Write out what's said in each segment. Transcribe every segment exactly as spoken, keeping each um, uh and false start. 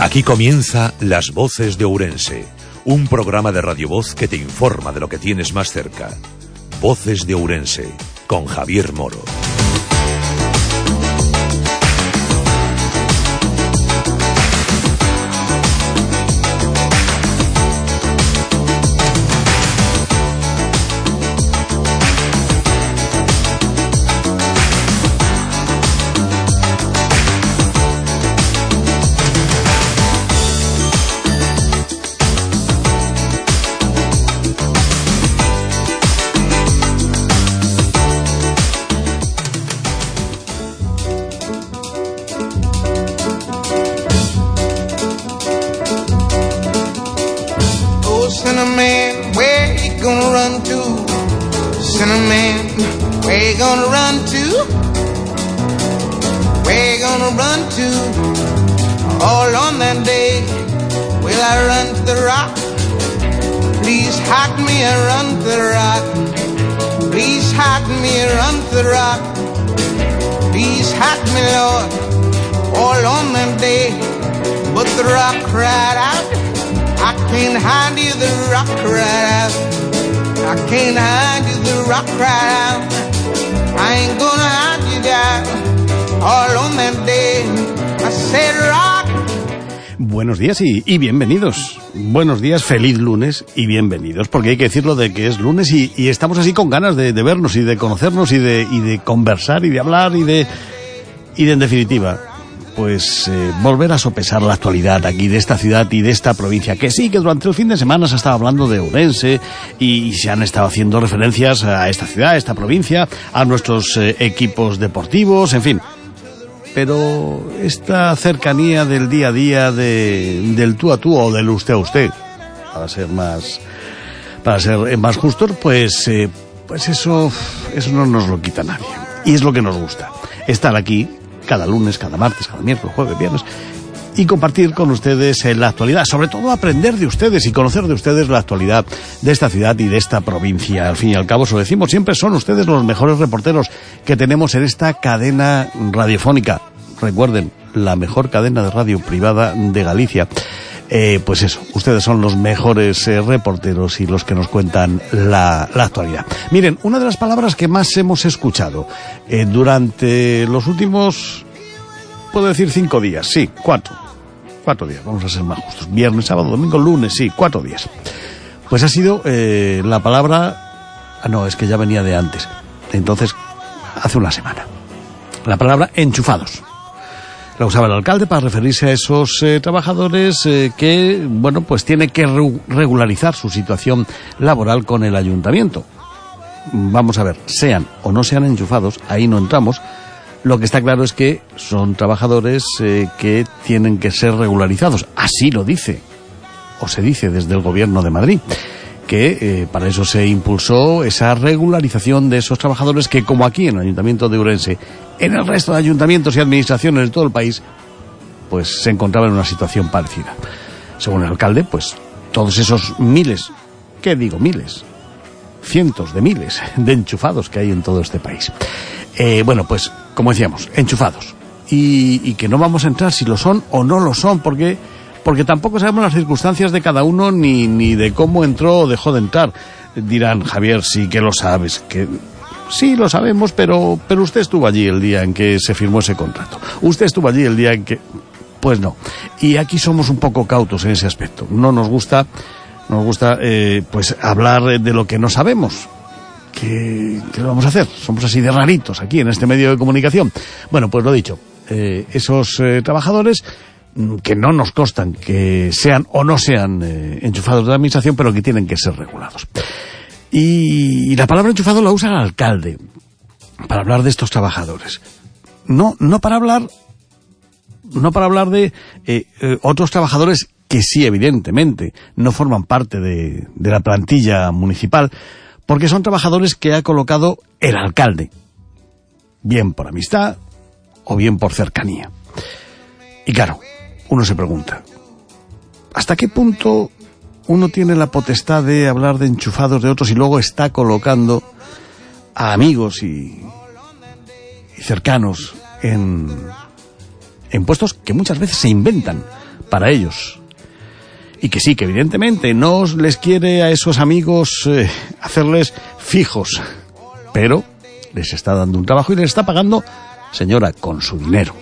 Aquí comienza Las Voces de Ourense, un programa de Radio Voz que te informa de lo que tienes más cerca. Voces de Ourense, con Javier Moro. Buenos días y, y bienvenidos. Buenos días, feliz lunes y bienvenidos, porque hay que decirlo de que es lunes y, y estamos así con ganas de, de vernos y de conocernos y de, y de conversar y de hablar y de, y de en definitiva, pues eh, volver a sopesar la actualidad aquí de esta ciudad y de esta provincia, que sí, que durante el fin de semana se ha estado hablando de Ourense y, y se han estado haciendo referencias a esta ciudad, a esta provincia, a nuestros eh, equipos deportivos, en fin. Pero esta cercanía del día a día, de, del tú a tú o del usted a usted, para ser más, para ser más justos, pues, eh, pues eso, eso no nos lo quita nadie. Y es lo que nos gusta, estar aquí cada lunes, cada martes, cada miércoles, jueves, viernes, y compartir con ustedes la actualidad, sobre todo aprender de ustedes y conocer de ustedes la actualidad de esta ciudad y de esta provincia. Al fin y al cabo, eso decimos, siempre son ustedes los mejores reporteros que tenemos en esta cadena radiofónica. Recuerden, la mejor cadena de radio privada de Galicia. Eh, pues eso, ustedes son los mejores eh, reporteros y los que nos cuentan la, la actualidad. Miren, una de las palabras que más hemos escuchado eh, durante los últimos, puedo decir cinco días, sí, cuatro, cuatro días, vamos a ser más justos, viernes, sábado, domingo, lunes, sí, cuatro días. Pues ha sido eh, la palabra, ah no, es que ya venía de antes, entonces, hace una semana, la palabra enchufados. La usaba el alcalde para referirse a esos eh, trabajadores eh, que, bueno, pues tiene que re- regularizar su situación laboral con el ayuntamiento. Vamos a ver, sean o no sean enchufados, ahí no entramos. Lo que está claro es que son trabajadores eh, que tienen que ser regularizados. Así lo dice, o se dice desde el gobierno de Madrid, que eh, para eso se impulsó esa regularización de esos trabajadores que, como aquí en el Ayuntamiento de Ourense, en el resto de ayuntamientos y administraciones de todo el país, pues se encontraban en una situación parecida. Según el alcalde, pues todos esos miles, ¿qué digo miles? Cientos de miles de enchufados que hay en todo este país. Eh, bueno, pues, como decíamos, enchufados. Y, y que no vamos a entrar si lo son o no lo son, porque... porque tampoco sabemos las circunstancias de cada uno ni, ni de cómo entró o dejó de entrar. Dirán, Javier, sí que lo sabes, que sí lo sabemos, pero, pero usted estuvo allí el día en que se firmó ese contrato. Usted estuvo allí el día en que... Pues no. Y aquí somos un poco cautos en ese aspecto. No nos gusta, nos gusta eh, pues hablar de lo que no sabemos. ¿Qué, ¿Qué lo vamos a hacer? Somos así de raritos aquí en este medio de comunicación. Bueno, pues lo dicho, eh, esos eh, trabajadores... que no nos constan que sean o no sean eh, enchufados de la administración, pero que tienen que ser regulados. Y, y la palabra enchufado la usa el alcalde para hablar de estos trabajadores. No, no para hablar, no para hablar de eh, eh, otros trabajadores que sí, evidentemente, no forman parte de, de la plantilla municipal, porque son trabajadores que ha colocado el alcalde, bien por amistad o bien por cercanía. Y claro, uno se pregunta, ¿hasta qué punto uno tiene la potestad de hablar de enchufados de otros y luego está colocando a amigos y, y cercanos en, en puestos que muchas veces se inventan para ellos. Y que sí, que evidentemente no les quiere a esos amigos eh, hacerles fijos, pero les está dando un trabajo y les está pagando, señora, con su dinero.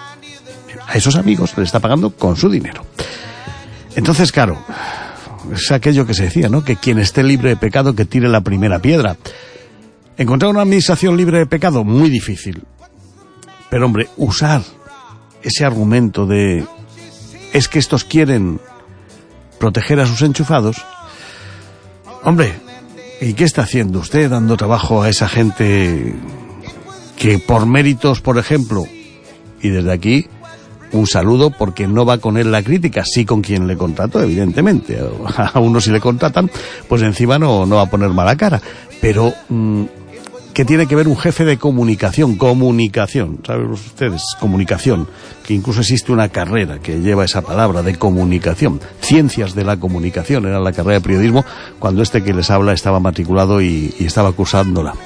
A esos amigos les está pagando con su dinero. Entonces, claro, es aquello que se decía, ¿no? Que quien esté libre de pecado que tire la primera piedra. Encontrar una administración libre de pecado, muy difícil. Pero, hombre, usar ese argumento de es que estos quieren proteger a sus enchufados. Hombre, ¿y qué está haciendo usted dando trabajo a esa gente que por méritos, por ejemplo, y desde aquí un saludo porque no va con él la crítica, sí con quien le contrató, evidentemente, a uno si le contratan, pues encima no, no va a poner mala cara, pero mmm, ¿qué tiene que ver un jefe de comunicación? Comunicación, ¿saben ustedes? Comunicación, que incluso existe una carrera que lleva esa palabra de comunicación. Ciencias de la comunicación era la carrera de periodismo cuando este que les habla estaba matriculado y, y estaba cursándola.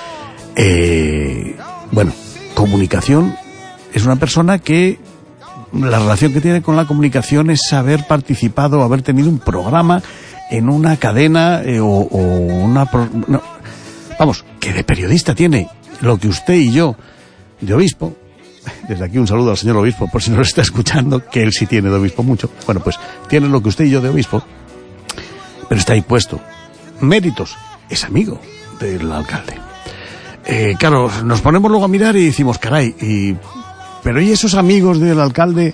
Eh, bueno, comunicación es una persona que la relación que tiene con la comunicación es haber participado, haber tenido un programa en una cadena eh, o, o una... Pro, no, vamos, que de periodista tiene lo que usted y yo de obispo. Desde aquí un saludo al señor obispo, por si no lo está escuchando, que él sí tiene de obispo mucho. Bueno, pues tiene lo que usted y yo de obispo, pero está ahí puesto. Méritos, es amigo del alcalde. Eh, claro, nos ponemos luego a mirar y decimos, caray, y, pero ¿y esos amigos del alcalde?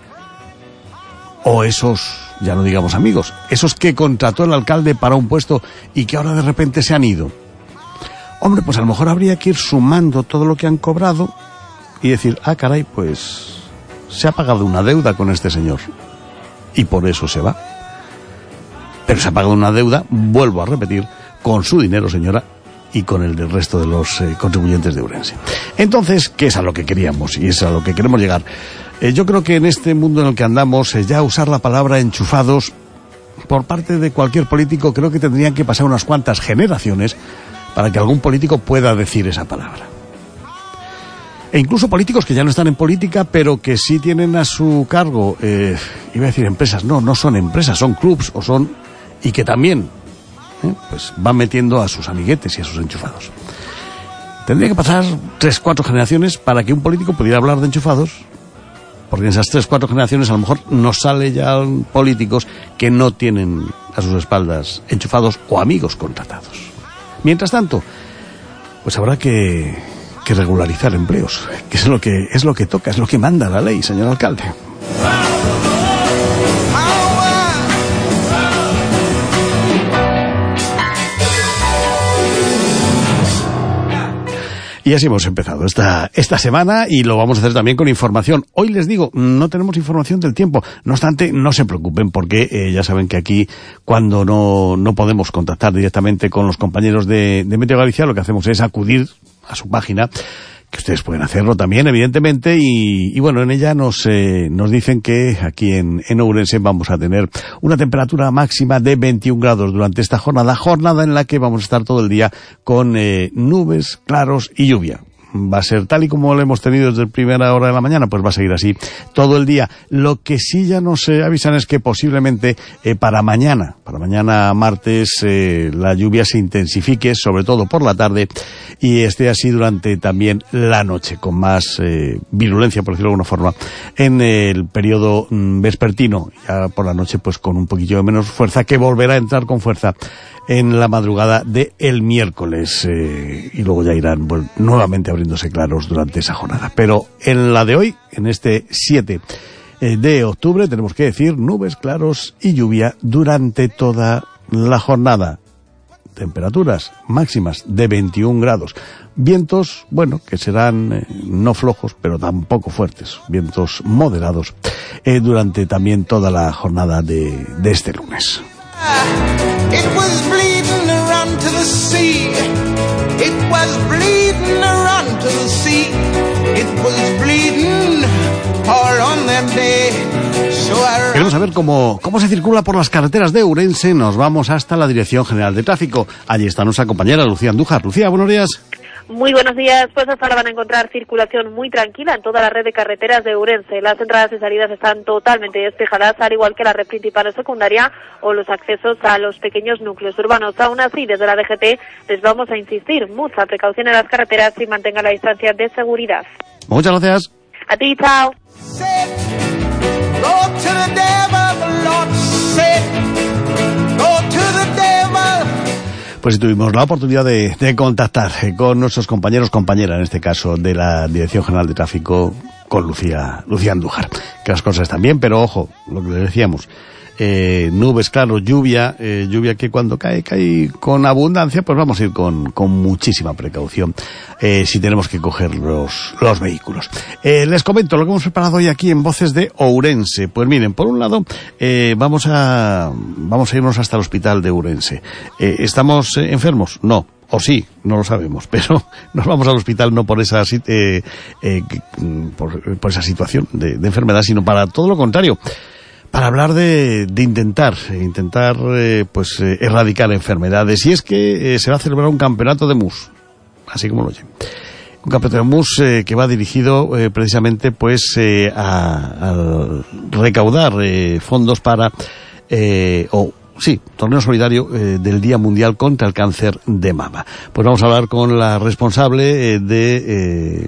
O esos, ya no digamos amigos, esos que contrató el alcalde para un puesto y que ahora de repente se han ido. Hombre, pues a lo mejor habría que ir sumando todo lo que han cobrado y decir, ah, caray, pues se ha pagado una deuda con este señor y por eso se va. Pero se ha pagado una deuda, vuelvo a repetir, con su dinero, señora, y con el del resto de los eh, contribuyentes de Ourense. Entonces, ¿qué es a lo que queríamos? Y es a lo que queremos llegar. Eh, yo creo que en este mundo en el que andamos, eh, ya usar la palabra enchufados por parte de cualquier político, creo que tendrían que pasar unas cuantas generaciones para que algún político pueda decir esa palabra. E incluso políticos que ya no están en política, pero que sí tienen a su cargo, eh, iba a decir empresas, no, no son empresas, son clubs, o son, y que también, eh, pues van metiendo a sus amiguetes y a sus enchufados. Tendría que pasar tres, cuatro generaciones para que un político pudiera hablar de enchufados, porque en esas tres, cuatro generaciones a lo mejor nos sale ya políticos que no tienen a sus espaldas enchufados o amigos contratados. Mientras tanto, pues habrá que, que regularizar empleos, que es lo que es lo que toca, es lo que manda la ley, señor alcalde. Y así hemos empezado esta, esta semana y lo vamos a hacer también con información. Hoy les digo, no tenemos información del tiempo. No obstante, no se preocupen porque eh, ya saben que aquí cuando no, no podemos contactar directamente con los compañeros de, de Meteo Galicia, lo que hacemos es acudir a su página, que ustedes pueden hacerlo también, evidentemente, y, y bueno, en ella nos eh, nos dicen que aquí en, en Ourense vamos a tener una temperatura máxima de veintiún grados durante esta jornada, jornada en la que vamos a estar todo el día con eh, nubes, claros y lluvia. Va a ser tal y como lo hemos tenido desde la primera hora de la mañana, pues va a seguir así todo el día. Lo que sí ya nos eh, avisan es que posiblemente eh, para mañana, para mañana martes, eh, la lluvia se intensifique, sobre todo por la tarde, y esté así durante también la noche, con más eh, virulencia, por decirlo de alguna forma, en el periodo mm, vespertino, ya por la noche pues con un poquillo de menos fuerza, que volverá a entrar con fuerza en la madrugada de el miércoles, eh, y luego ya irán bueno, nuevamente abriéndose claros durante esa jornada. Pero en la de hoy, en este siete de octubre, tenemos que decir nubes, claros y lluvia durante toda la jornada. Temperaturas máximas de veintiún grados. Vientos, bueno, que serán eh, no flojos, pero tampoco fuertes. Vientos moderados eh, durante también toda la jornada de, de este lunes. It was bleeding around to the sea. It was bleeding around to the sea. It was bleeding all on that day. So I... Queremos saber cómo, cómo se circula por las carreteras de Ourense. Nos vamos hasta la Dirección General de Tráfico. Allí está nuestra compañera Lucía Andújar. Lucía, buenos días. Muy buenos días. Pues hasta ahora van a encontrar circulación muy tranquila en toda la red de carreteras de Ourense. Las entradas y salidas están totalmente despejadas, al igual que la red principal o secundaria o los accesos a los pequeños núcleos urbanos. Aún así, desde la D G T les vamos a insistir, mucha precaución en las carreteras y mantenga la distancia de seguridad. Muchas gracias. A ti, chao. Pues tuvimos la oportunidad de, de contactar con nuestros compañeros, compañeras en este caso, de la Dirección General de Tráfico, con Lucía, Lucía Andújar. Que las cosas están bien, pero ojo, lo que le decíamos, eh, nubes, claro, lluvia, eh, lluvia que cuando cae, cae con abundancia, pues vamos a ir con, con muchísima precaución, eh, si tenemos que coger los, los vehículos. Eh, les comento lo que hemos preparado hoy aquí en Voces de Ourense. Pues miren, por un lado, eh, vamos a, vamos a irnos hasta el hospital de Ourense. Eh, ¿Estamos eh, enfermos? No. O sí, no lo sabemos, pero nos vamos al hospital no por esa, eh, eh, por, por esa situación de, de enfermedad, sino para todo lo contrario. Para hablar de, de intentar, intentar eh, pues eh, erradicar enfermedades. Y es que eh, se va a celebrar un campeonato de M U S, así como lo oyen. Un campeonato de M U S eh, que va dirigido eh, precisamente pues eh, a, a recaudar eh, fondos para, eh, o sí, torneo solidario eh, del Día Mundial contra el Cáncer de Mama. Pues vamos a hablar con la responsable eh, de... Eh,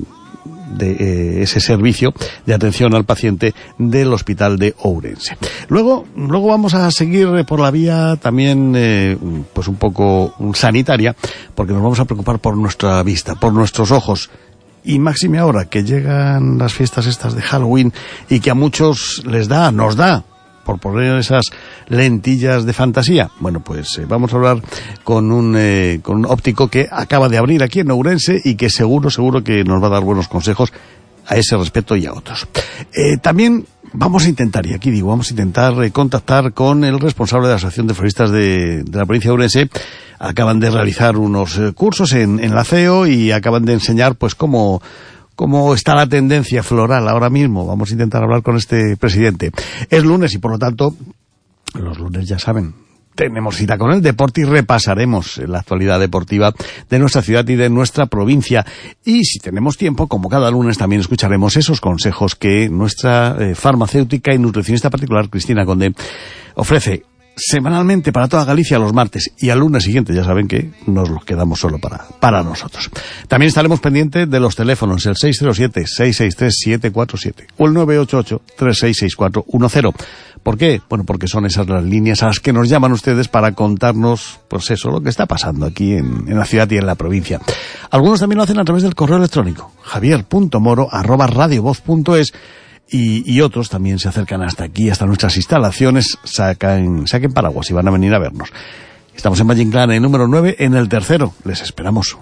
de eh, ese servicio de atención al paciente del Hospital de Ourense. Luego, luego vamos a seguir por la vía también, eh, pues un poco sanitaria, porque nos vamos a preocupar por nuestra vista, por nuestros ojos. Y máxime ahora que llegan las fiestas estas de Halloween y que a muchos les da, nos da, por poner esas lentillas de fantasía. Bueno, pues eh, vamos a hablar con un, eh, con un óptico que acaba de abrir aquí en Ourense y que seguro, seguro que nos va a dar buenos consejos a ese respecto y a otros. Eh, también vamos a intentar, y aquí digo, vamos a intentar eh, contactar con el responsable de la Asociación de Floristas de, de la provincia de Ourense. Acaban de realizar unos eh, cursos en, en la C E O y acaban de enseñar pues cómo... ¿Cómo está la tendencia floral ahora mismo? Vamos a intentar hablar con este presidente. Es lunes y, por lo tanto, los lunes ya saben, tenemos cita con el deporte y repasaremos la actualidad deportiva de nuestra ciudad y de nuestra provincia. Y si tenemos tiempo, como cada lunes, también escucharemos esos consejos que nuestra eh, farmacéutica y nutricionista particular, Cristina Conde, ofrece semanalmente para toda Galicia los martes, y al lunes siguiente ya saben que nos los quedamos solo para, para nosotros. También estaremos pendientes de los teléfonos, el seis cero siete, seis seis tres, siete cuatro siete o el nueve ocho ocho, tres seis seis cuatro uno cero. ¿Por qué? Bueno, porque son esas las líneas a las que nos llaman ustedes para contarnos, pues eso, lo que está pasando aquí en, en la ciudad y en la provincia. Algunos también lo hacen a través del correo electrónico, javier punto moro arroba radiovoz punto es. Y, y otros también se acercan hasta aquí, hasta nuestras instalaciones, sacan, saquen paraguas y van a venir a vernos. Estamos en Valle Inclán, en número nueve, en el tercero. Les esperamos.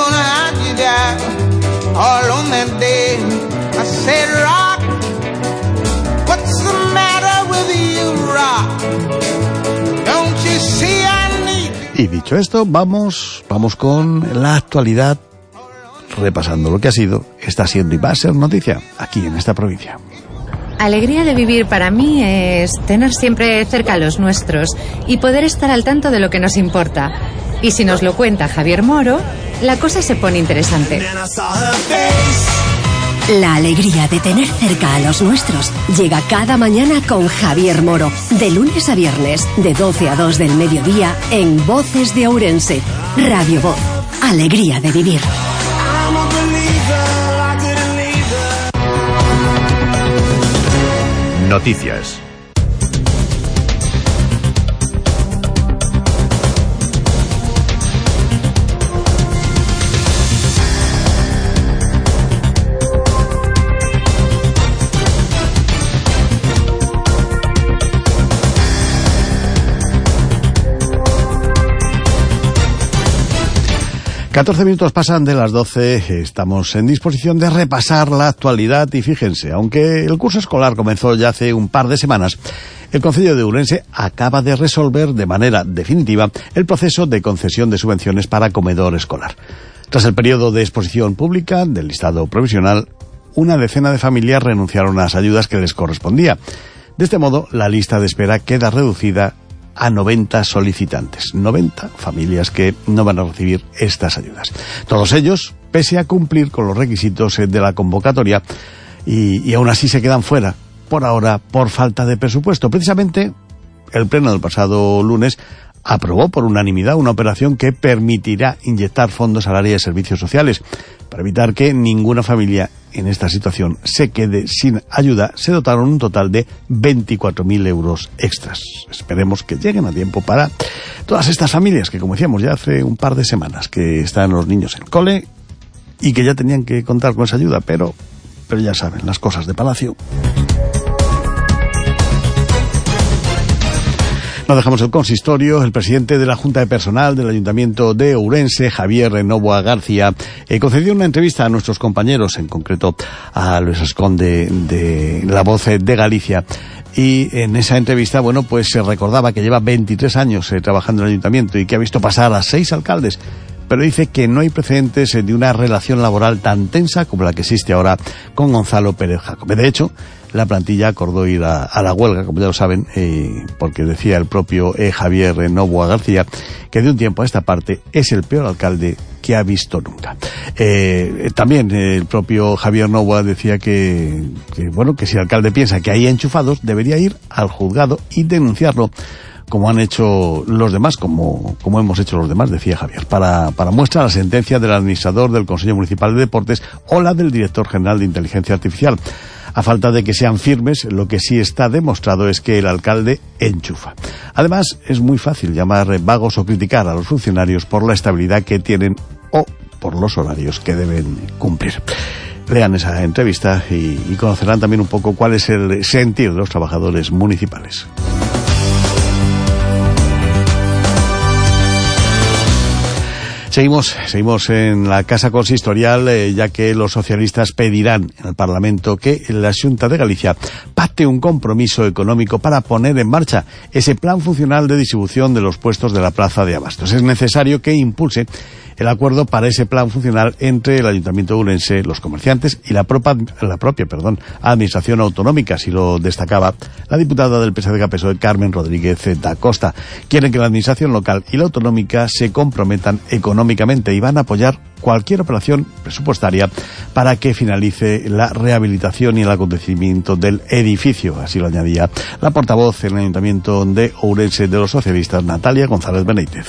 Y dicho esto, vamos, vamos con la actualidad, repasando lo que ha sido, está siendo y va a ser noticia aquí en esta provincia. Alegría de vivir para mí es tener siempre cerca a los nuestros y poder estar al tanto de lo que nos importa. Y si nos lo cuenta Javier Moro, la cosa se pone interesante. La alegría de tener cerca a los nuestros llega cada mañana con Javier Moro, de lunes a viernes, de doce a dos del mediodía, en Voces de Ourense, Radio Voz. Alegría de vivir. Noticias. catorce minutos pasan de las doce, estamos en disposición de repasar la actualidad y fíjense, aunque el curso escolar comenzó ya hace un par de semanas, el Concello de Ourense acaba de resolver de manera definitiva el proceso de concesión de subvenciones para comedor escolar. Tras el periodo de exposición pública del listado provisional, una decena de familias renunciaron a las ayudas que les correspondía. De este modo, la lista de espera queda reducida a noventa solicitantes, noventa familias que no van a recibir estas ayudas. Todos ellos, pese a cumplir con los requisitos de la convocatoria, y, y aún así se quedan fuera, por ahora, por falta de presupuesto. Precisamente, el pleno del pasado lunes aprobó por unanimidad una operación que permitirá inyectar fondos al área de servicios sociales para evitar que ninguna familia en esta situación se quede sin ayuda. Se dotaron un total de veinticuatro mil euros extras. Esperemos que lleguen a tiempo para todas estas familias que, como decíamos ya hace un par de semanas, que están los niños en cole y que ya tenían que contar con esa ayuda, pero, pero ya saben, las cosas de Palacio. No dejamos el consistorio. El presidente de la Junta de Personal del Ayuntamiento de Ourense, Javier Novoa García, eh, concedió una entrevista a nuestros compañeros, en concreto a Luis Ascón de, de La Voz de Galicia. Y en esa entrevista, bueno, pues se recordaba que lleva veintitrés años eh, trabajando en el Ayuntamiento y que ha visto pasar a seis alcaldes, pero dice que no hay precedentes de una relación laboral tan tensa como la que existe ahora con Gonzalo Pérez Jácome. De hecho, la plantilla acordó ir a, a la huelga, como ya lo saben, eh, porque decía el propio eh, Javier Novoa García que de un tiempo a esta parte es el peor alcalde que ha visto nunca. Eh, también eh, el propio Javier Novoa decía que, que, bueno, que si el alcalde piensa que hay enchufados, debería ir al juzgado y denunciarlo, como han hecho los demás, como, como hemos hecho los demás, decía Javier. Para, para muestra la sentencia del administrador del Consejo Municipal de Deportes o la del director general de Inteligencia Artificial. A falta de que sean firmes, lo que sí está demostrado es que el alcalde enchufa. Además, es muy fácil llamar vagos o criticar a los funcionarios por la estabilidad que tienen o por los horarios que deben cumplir. Lean esa entrevista y, y conocerán también un poco cuál es el sentir de los trabajadores municipales. Seguimos, seguimos en la Casa Consistorial, eh, ya que los socialistas pedirán en el Parlamento que la Xunta de Galicia pacte un compromiso económico para poner en marcha ese plan funcional de distribución de los puestos de la Plaza de Abastos. Es necesario que impulse el acuerdo para ese plan funcional entre el Ayuntamiento de Ourense, los comerciantes y la, propa, la propia perdón, Administración Autonómica, así lo destacaba la diputada del P S D G P S O E, Carmen Rodríguez da Costa. Quieren que la Administración local y la autonómica se comprometan económicamente y van a apoyar cualquier operación presupuestaria para que finalice la rehabilitación y el acontecimiento del edificio. Así lo añadía la portavoz en el Ayuntamiento de Ourense de los socialistas, Natalia González Benítez.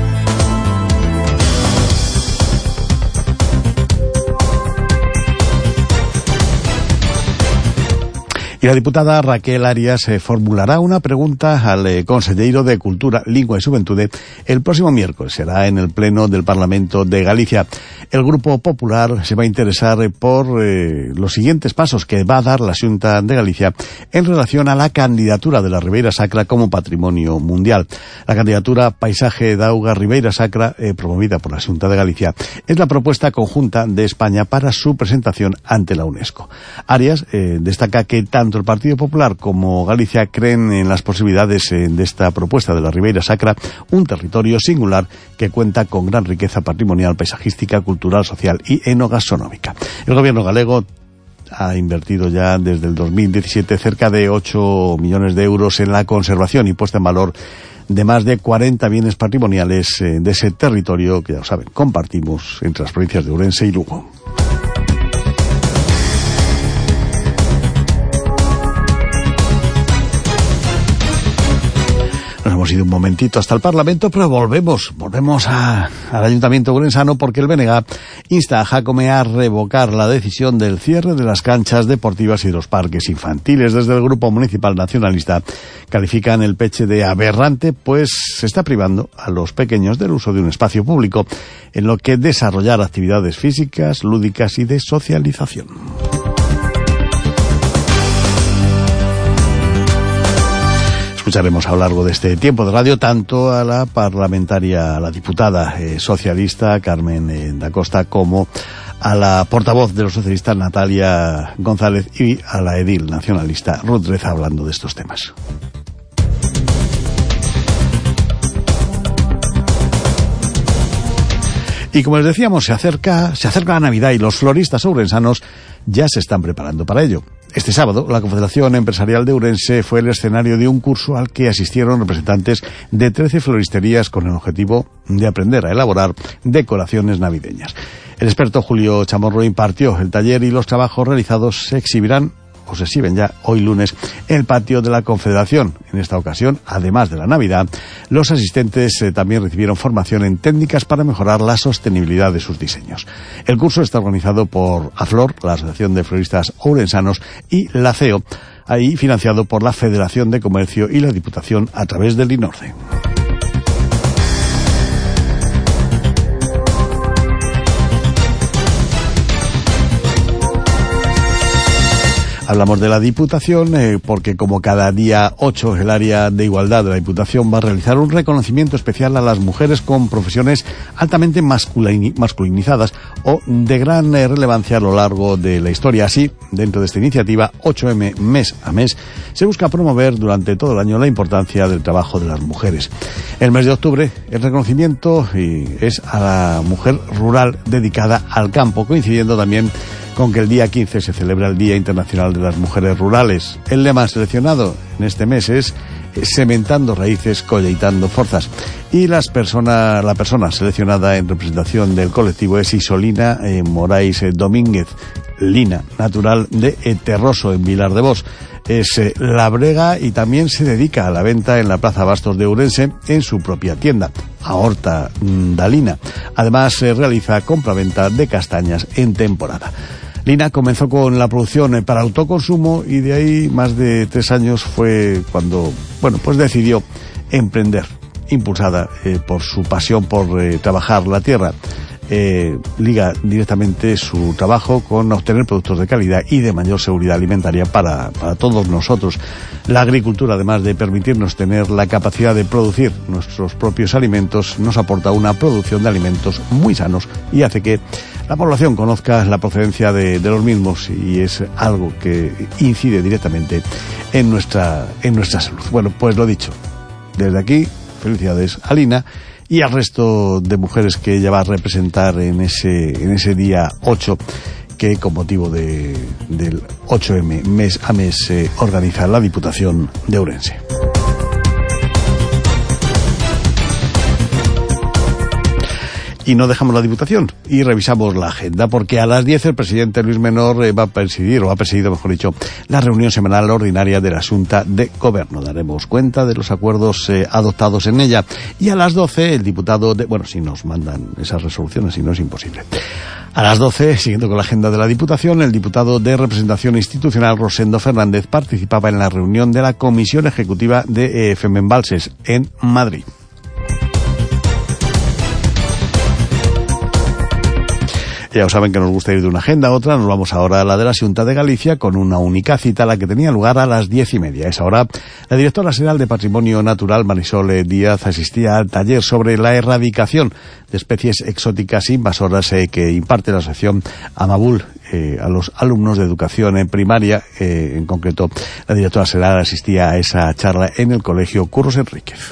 Y la diputada Raquel Arias eh, formulará una pregunta al eh, consejero de Cultura, Lingua y Xuventude el próximo miércoles. Será en el Pleno del Parlamento de Galicia. El Grupo Popular se va a interesar eh, por eh, los siguientes pasos que va a dar la Xunta de Galicia en relación a la candidatura de la Ribeira Sacra como patrimonio mundial. La candidatura Paisaje da Auga Ribeira Sacra, eh, promovida por la Xunta de Galicia, es la propuesta conjunta de España para su presentación ante la UNESCO. Arias eh, destaca que tanto el Partido Popular como Galicia creen en las posibilidades de esta propuesta de la Ribeira Sacra, un territorio singular que cuenta con gran riqueza patrimonial, paisajística, cultural, social y enogastronómica. El gobierno galego ha invertido ya desde el dos mil diecisiete cerca de ocho millones de euros en la conservación y puesta en valor de más de cuarenta bienes patrimoniales de ese territorio que, ya lo saben, compartimos entre las provincias de Ourense y Lugo. Nos hemos ido un momentito hasta el Parlamento, pero volvemos, volvemos a, al Ayuntamiento Ourensano, porque el B N G insta a Jácome a revocar la decisión del cierre de las canchas deportivas y de los parques infantiles. Desde el Grupo Municipal Nacionalista califican el peche de aberrante, pues se está privando a los pequeños del uso de un espacio público en lo que desarrollar actividades físicas, lúdicas y de socialización. Escucharemos a lo largo de este tiempo de radio tanto a la parlamentaria, a la diputada eh, socialista Carmen eh, da Costa, como a la portavoz de los socialistas Natalia González y a la edil nacionalista Ruth Reza, hablando de estos temas. Y como les decíamos, se acerca, se acerca la Navidad y los floristas ourensanos ya se están preparando para ello. Este sábado, la Confederación Empresarial de Ourense fue el escenario de un curso al que asistieron representantes de trece floristerías con el objetivo de aprender a elaborar decoraciones navideñas. El experto Julio Chamorro impartió el taller y los trabajos realizados se exhibirán o se exhiben ya hoy lunes en el patio de la Confederación. En esta ocasión, además de la Navidad, los asistentes eh, también recibieron formación en técnicas para mejorar la sostenibilidad de sus diseños. El curso está organizado por AFLOR, la Asociación de Floristas Ourensanos, y la C E O, ahí financiado por la Federación de Comercio y la Diputación a través del INORCE. Hablamos de la Diputación eh, porque como cada día ocho el área de igualdad de la Diputación va a realizar un reconocimiento especial a las mujeres con profesiones altamente masculini- masculinizadas o de gran eh, relevancia a lo largo de la historia. Así, dentro de esta iniciativa ocho eme mes a mes, se busca promover durante todo el año la importancia del trabajo de las mujeres. El mes de octubre, el reconocimiento y es a la mujer rural dedicada al campo, coincidiendo también con que el día quince se celebra el Día Internacional de las Mujeres Rurales. El lema seleccionado en este mes es Sementando raíces, colleitando fuerzas. Y las persona, la persona seleccionada en representación del colectivo es Isolina eh, Morais eh, Domínguez, Lina, natural de Terroso, en Vilar de Bos. Es eh, labrega y también se dedica a la venta en la Plaza Bastos de Ourense en su propia tienda, a Horta Dalina. Además, eh, realiza compraventa de castañas en temporada. Lina comenzó con la producción para autoconsumo y de ahí más de tres años fue cuando, bueno, pues decidió emprender, impulsada eh, por su pasión por eh, trabajar la tierra. Eh, liga directamente su trabajo con obtener productos de calidad y de mayor seguridad alimentaria para, para todos nosotros. La agricultura, además de permitirnos tener la capacidad de producir nuestros propios alimentos, nos aporta una producción de alimentos muy sanos y hace que la población conozca la procedencia de, de los mismos, y es algo que incide directamente en nuestra, en nuestra salud. Bueno, pues lo dicho, desde aquí, felicidades a Lina y al resto de mujeres que ella va a representar en ese, en ese día ocho, que con motivo de, del ocho eme mes a mes se eh, organiza la Diputación de Ourense. Y no dejamos la Diputación y revisamos la agenda, porque a las diez el presidente Luis Menor eh, va a presidir, o ha presidido, mejor dicho, la reunión semanal ordinaria de la Xunta de Gobierno. Daremos cuenta de los acuerdos eh, adoptados en ella. Y a las doce el diputado de... Bueno, si nos mandan esas resoluciones, si no es imposible. A las doce, siguiendo con la agenda de la Diputación, el diputado de Representación Institucional Rosendo Fernández participaba en la reunión de la Comisión Ejecutiva de eh, Femenbalses en Madrid. Ya os saben que nos gusta ir de una agenda a otra. Nos vamos ahora a la de la Xunta de Galicia con una única cita, la que tenía lugar a las diez y media. A esa hora, la directora general de Patrimonio Natural, Marisol Díaz, asistía al taller sobre la erradicación de especies exóticas invasoras eh, que imparte la asociación Amabul eh, a los alumnos de educación en primaria. Eh, en concreto, la directora general asistía a esa charla en el Colegio Curros Enríquez.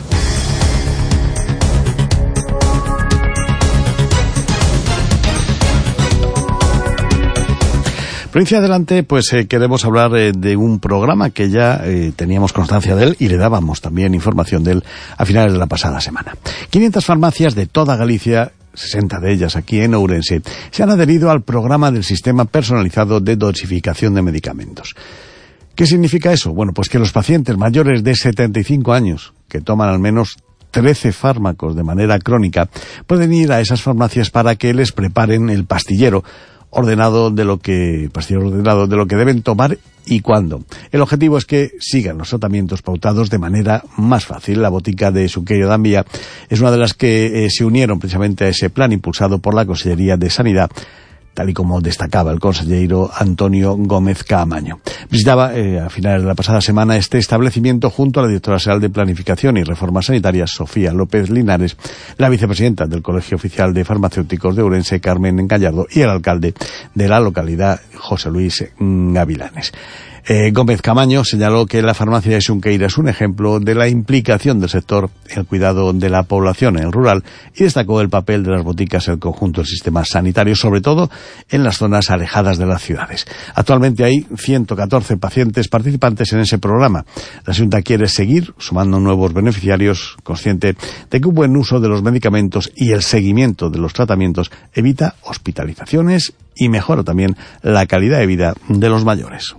Provincia Adelante, pues eh, queremos hablar eh, de un programa que ya eh, teníamos constancia de él y le dábamos también información de él a finales de la pasada semana. quinientas farmacias de toda Galicia, sesenta de ellas aquí en Ourense, se han adherido al programa del Sistema Personalizado de Dosificación de Medicamentos. ¿Qué significa eso? Bueno, pues que los pacientes mayores de setenta y cinco años, que toman al menos trece fármacos de manera crónica, pueden ir a esas farmacias para que les preparen el pastillero ordenado de lo que, pastillero ordenado de lo que deben tomar y cuándo. El objetivo es que sigan los tratamientos pautados de manera más fácil. La botica de Suqueiro de Ambía es una de las que eh, se unieron precisamente a ese plan impulsado por la Consellería de Sanidad, tal y como destacaba el consejero Antonio Gómez Caamaño. Visitaba eh, a finales de la pasada semana este establecimiento junto a la directora general de Planificación y Reformas Sanitarias, Sofía López Linares, la vicepresidenta del Colegio Oficial de Farmacéuticos de Ourense, Carmen Gallardo, y el alcalde de la localidad, José Luis Gavilanes. Eh, Gómez Camaño señaló que la farmacia de Xunqueira es un ejemplo de la implicación del sector en el cuidado de la población en el rural y destacó el papel de las boticas en el conjunto del sistema sanitario, sobre todo en las zonas alejadas de las ciudades. Actualmente hay ciento catorce pacientes participantes en ese programa. La Xunta quiere seguir sumando nuevos beneficiarios, consciente de que un buen uso de los medicamentos y el seguimiento de los tratamientos evita hospitalizaciones y mejora también la calidad de vida de los mayores.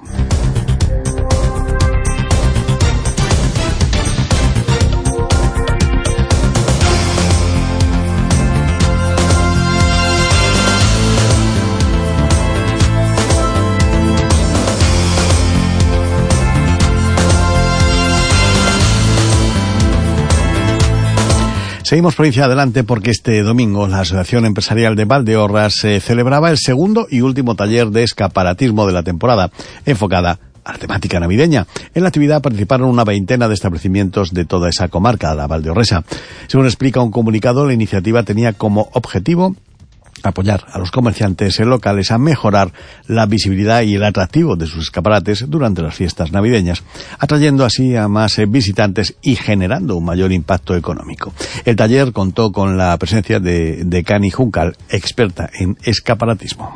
Seguimos provincia adelante porque este domingo la Asociación Empresarial de Valdeorras eh, celebraba el segundo y último taller de escaparatismo de la temporada, enfocada a la temática navideña. En la actividad participaron una veintena de establecimientos de toda esa comarca, la valdeorresa. Según explica un comunicado, la iniciativa tenía como objetivo apoyar a los comerciantes locales a mejorar la visibilidad y el atractivo de sus escaparates durante las fiestas navideñas, atrayendo así a más visitantes y generando un mayor impacto económico. El taller contó con la presencia de, de Cani Juncal, experta en escaparatismo.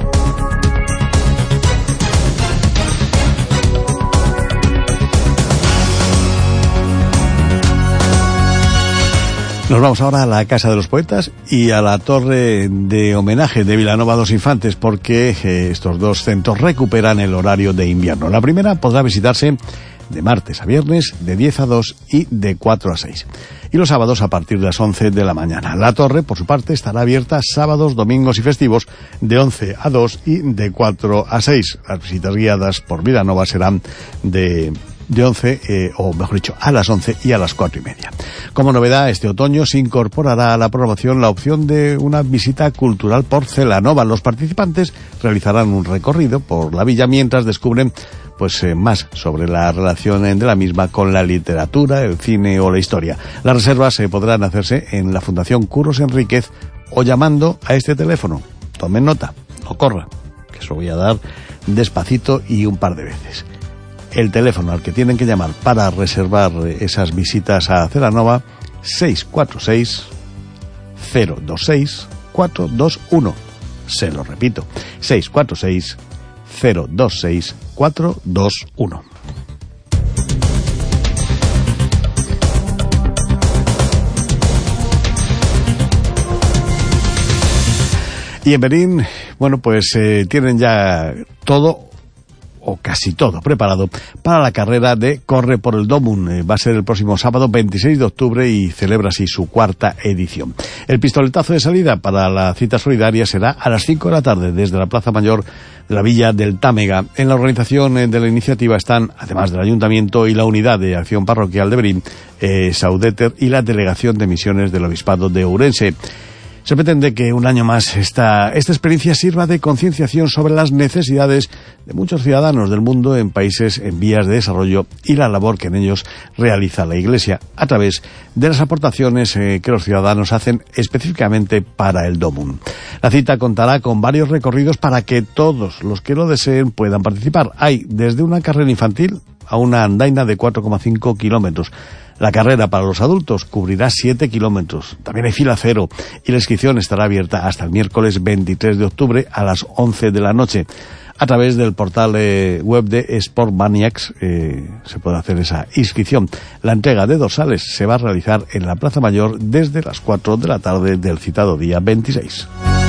Nos vamos ahora a la Casa de los Poetas y a la Torre de Homenaje de Vilanova dos Infantes, porque eh, estos dos centros recuperan el horario de invierno. La primera podrá visitarse de martes a viernes, de diez a dos y de cuatro a seis. Y los sábados a partir de las once de la mañana. La torre, por su parte, estará abierta sábados, domingos y festivos de once a dos y de cuatro a seis. Las visitas guiadas por Vilanova serán de... de once, eh, o mejor dicho, a las once y a las cuatro y media. Como novedad, este otoño se incorporará a la programación la opción de una visita cultural por Celanova. Los participantes realizarán un recorrido por la villa mientras descubren pues eh, más sobre la relación de la misma con la literatura, el cine o la historia. Las reservas eh, podrán hacerse en la Fundación Curros Enríquez o llamando a este teléfono. Tomen nota, no corran, que se lo voy a dar despacito y un par de veces. El teléfono al que tienen que llamar para reservar esas visitas a Celanova, seis cuatro seis, cero dos seis, cuatro dos uno. Se lo repito, seis cuatro seis, cero dos seis, cuatro dos uno. Y en Berín, bueno, pues eh, tienen ya todo o casi todo preparado para la carrera de Corre por el Dómun. Eh, va a ser el próximo sábado veintiséis de octubre y celebra así su cuarta edición. El pistoletazo de salida para la cita solidaria será a las cinco de la tarde desde la Plaza Mayor de la Villa del Támega. En la organización eh, de la iniciativa están, además del Ayuntamiento y la Unidad de Acción Parroquial de Berín, eh, Saudeter y la Delegación de Misiones del Obispado de Ourense. Se pretende que un año más esta, esta experiencia sirva de concienciación sobre las necesidades de muchos ciudadanos del mundo en países en vías de desarrollo y la labor que en ellos realiza la Iglesia a través de las aportaciones eh, que los ciudadanos hacen específicamente para el Dómun. La cita contará con varios recorridos para que todos los que lo deseen puedan participar. Hay desde una carrera infantil a una andaina de cuatro coma cinco kilómetros. La carrera para los adultos cubrirá siete kilómetros. También hay fila cero y la inscripción estará abierta hasta el miércoles veintitrés de octubre a las once de la noche. A través del portal eh, web de Sportmaniacs eh, se puede hacer esa inscripción. La entrega de dorsales se va a realizar en la Plaza Mayor desde las cuatro de la tarde del citado día veintiséis.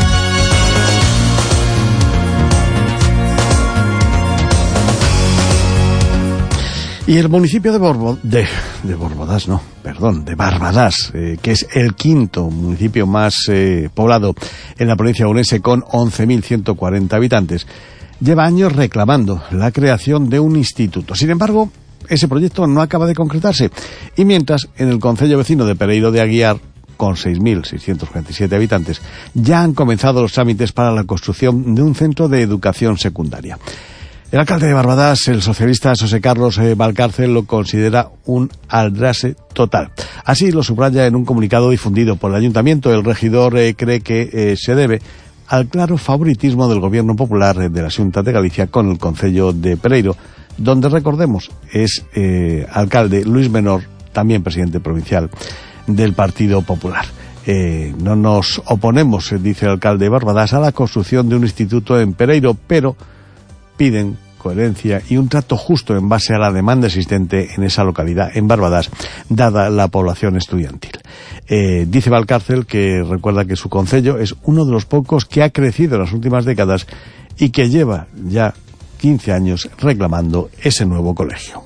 Y el municipio de Borbo, de, de Borbodas, no, perdón, de Barbadas, eh, que es el quinto municipio más eh, poblado en la provincia de Ourense con once mil ciento cuarenta habitantes, lleva años reclamando la creación de un instituto. Sin embargo, ese proyecto no acaba de concretarse. Y mientras, en el concello vecino de Pereiro de Aguiar, con seis mil seiscientos cuarenta y siete habitantes, ya han comenzado los trámites para la construcción de un centro de educación secundaria. El alcalde de Barbadas, el socialista José Carlos eh, Valcárcel, lo considera un aldrase total. Así lo subraya en un comunicado difundido por el ayuntamiento. El regidor eh, cree que eh, se debe al claro favoritismo del gobierno popular eh, de la Xunta de Galicia con el concello de Pereiro, donde, recordemos, es eh, alcalde Luis Menor, también presidente provincial del Partido Popular. Eh, no nos oponemos, dice el alcalde de Barbadas, a la construcción de un instituto en Pereiro, pero piden coherencia y un trato justo en base a la demanda existente en esa localidad, en Barbadas, dada la población estudiantil. Eh, dice Valcárcel que recuerda que su concello es uno de los pocos que ha crecido en las últimas décadas y que lleva ya quince años reclamando ese nuevo colegio.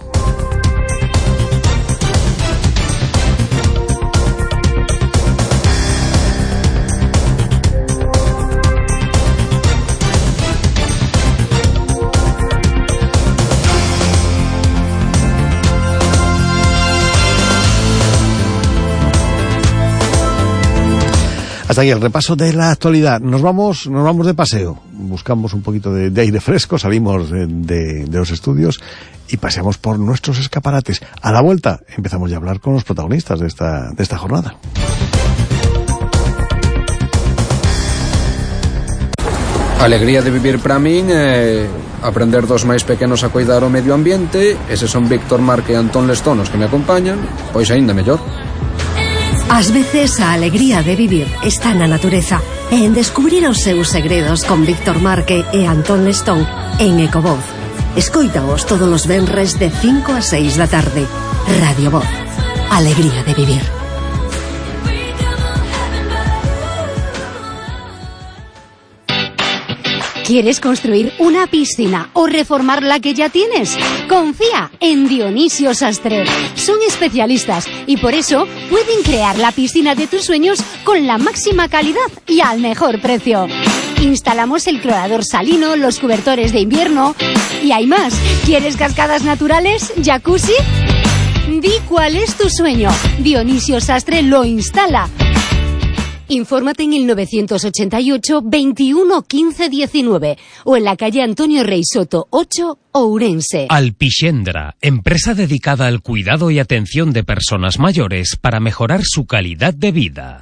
Hasta aquí el repaso de la actualidad. Nos vamos, nos vamos de paseo. Buscamos un poquito de, de aire fresco, salimos de, de, de los estudios y paseamos por nuestros escaparates. A la vuelta empezamos ya a hablar con los protagonistas de esta, de esta jornada. Alegría de vivir para min é aprender dos máis pequenos a cuidar o medio ambiente. Eses son Víctor Marque e Antón Lestón os que me acompañan. Pois aínda mellor. Ás veces a alegría de vivir está na natureza e en descubrir os seus segredos con Víctor Marque e Antón Lestón en Ecovoz. Escoítaos todos os venres de cinco a seis da tarde. Radio Voz. Alegría de vivir. ¿Quieres construir una piscina o reformar la que ya tienes? Confía en Dionisio Sastre. Son especialistas y por eso pueden crear la piscina de tus sueños con la máxima calidad y al mejor precio. Instalamos el clorador salino, los cobertores de invierno y hay más. ¿Quieres cascadas naturales? ¿Jacuzzi? Di cuál es tu sueño. Dionisio Sastre lo instala. Infórmate en el novecientos ochenta y ocho, veintiuno, quince, diecinueve o en la calle Antonio Rey Soto ocho, Ourense. Alpixendra, empresa dedicada al cuidado y atención de personas mayores para mejorar su calidad de vida.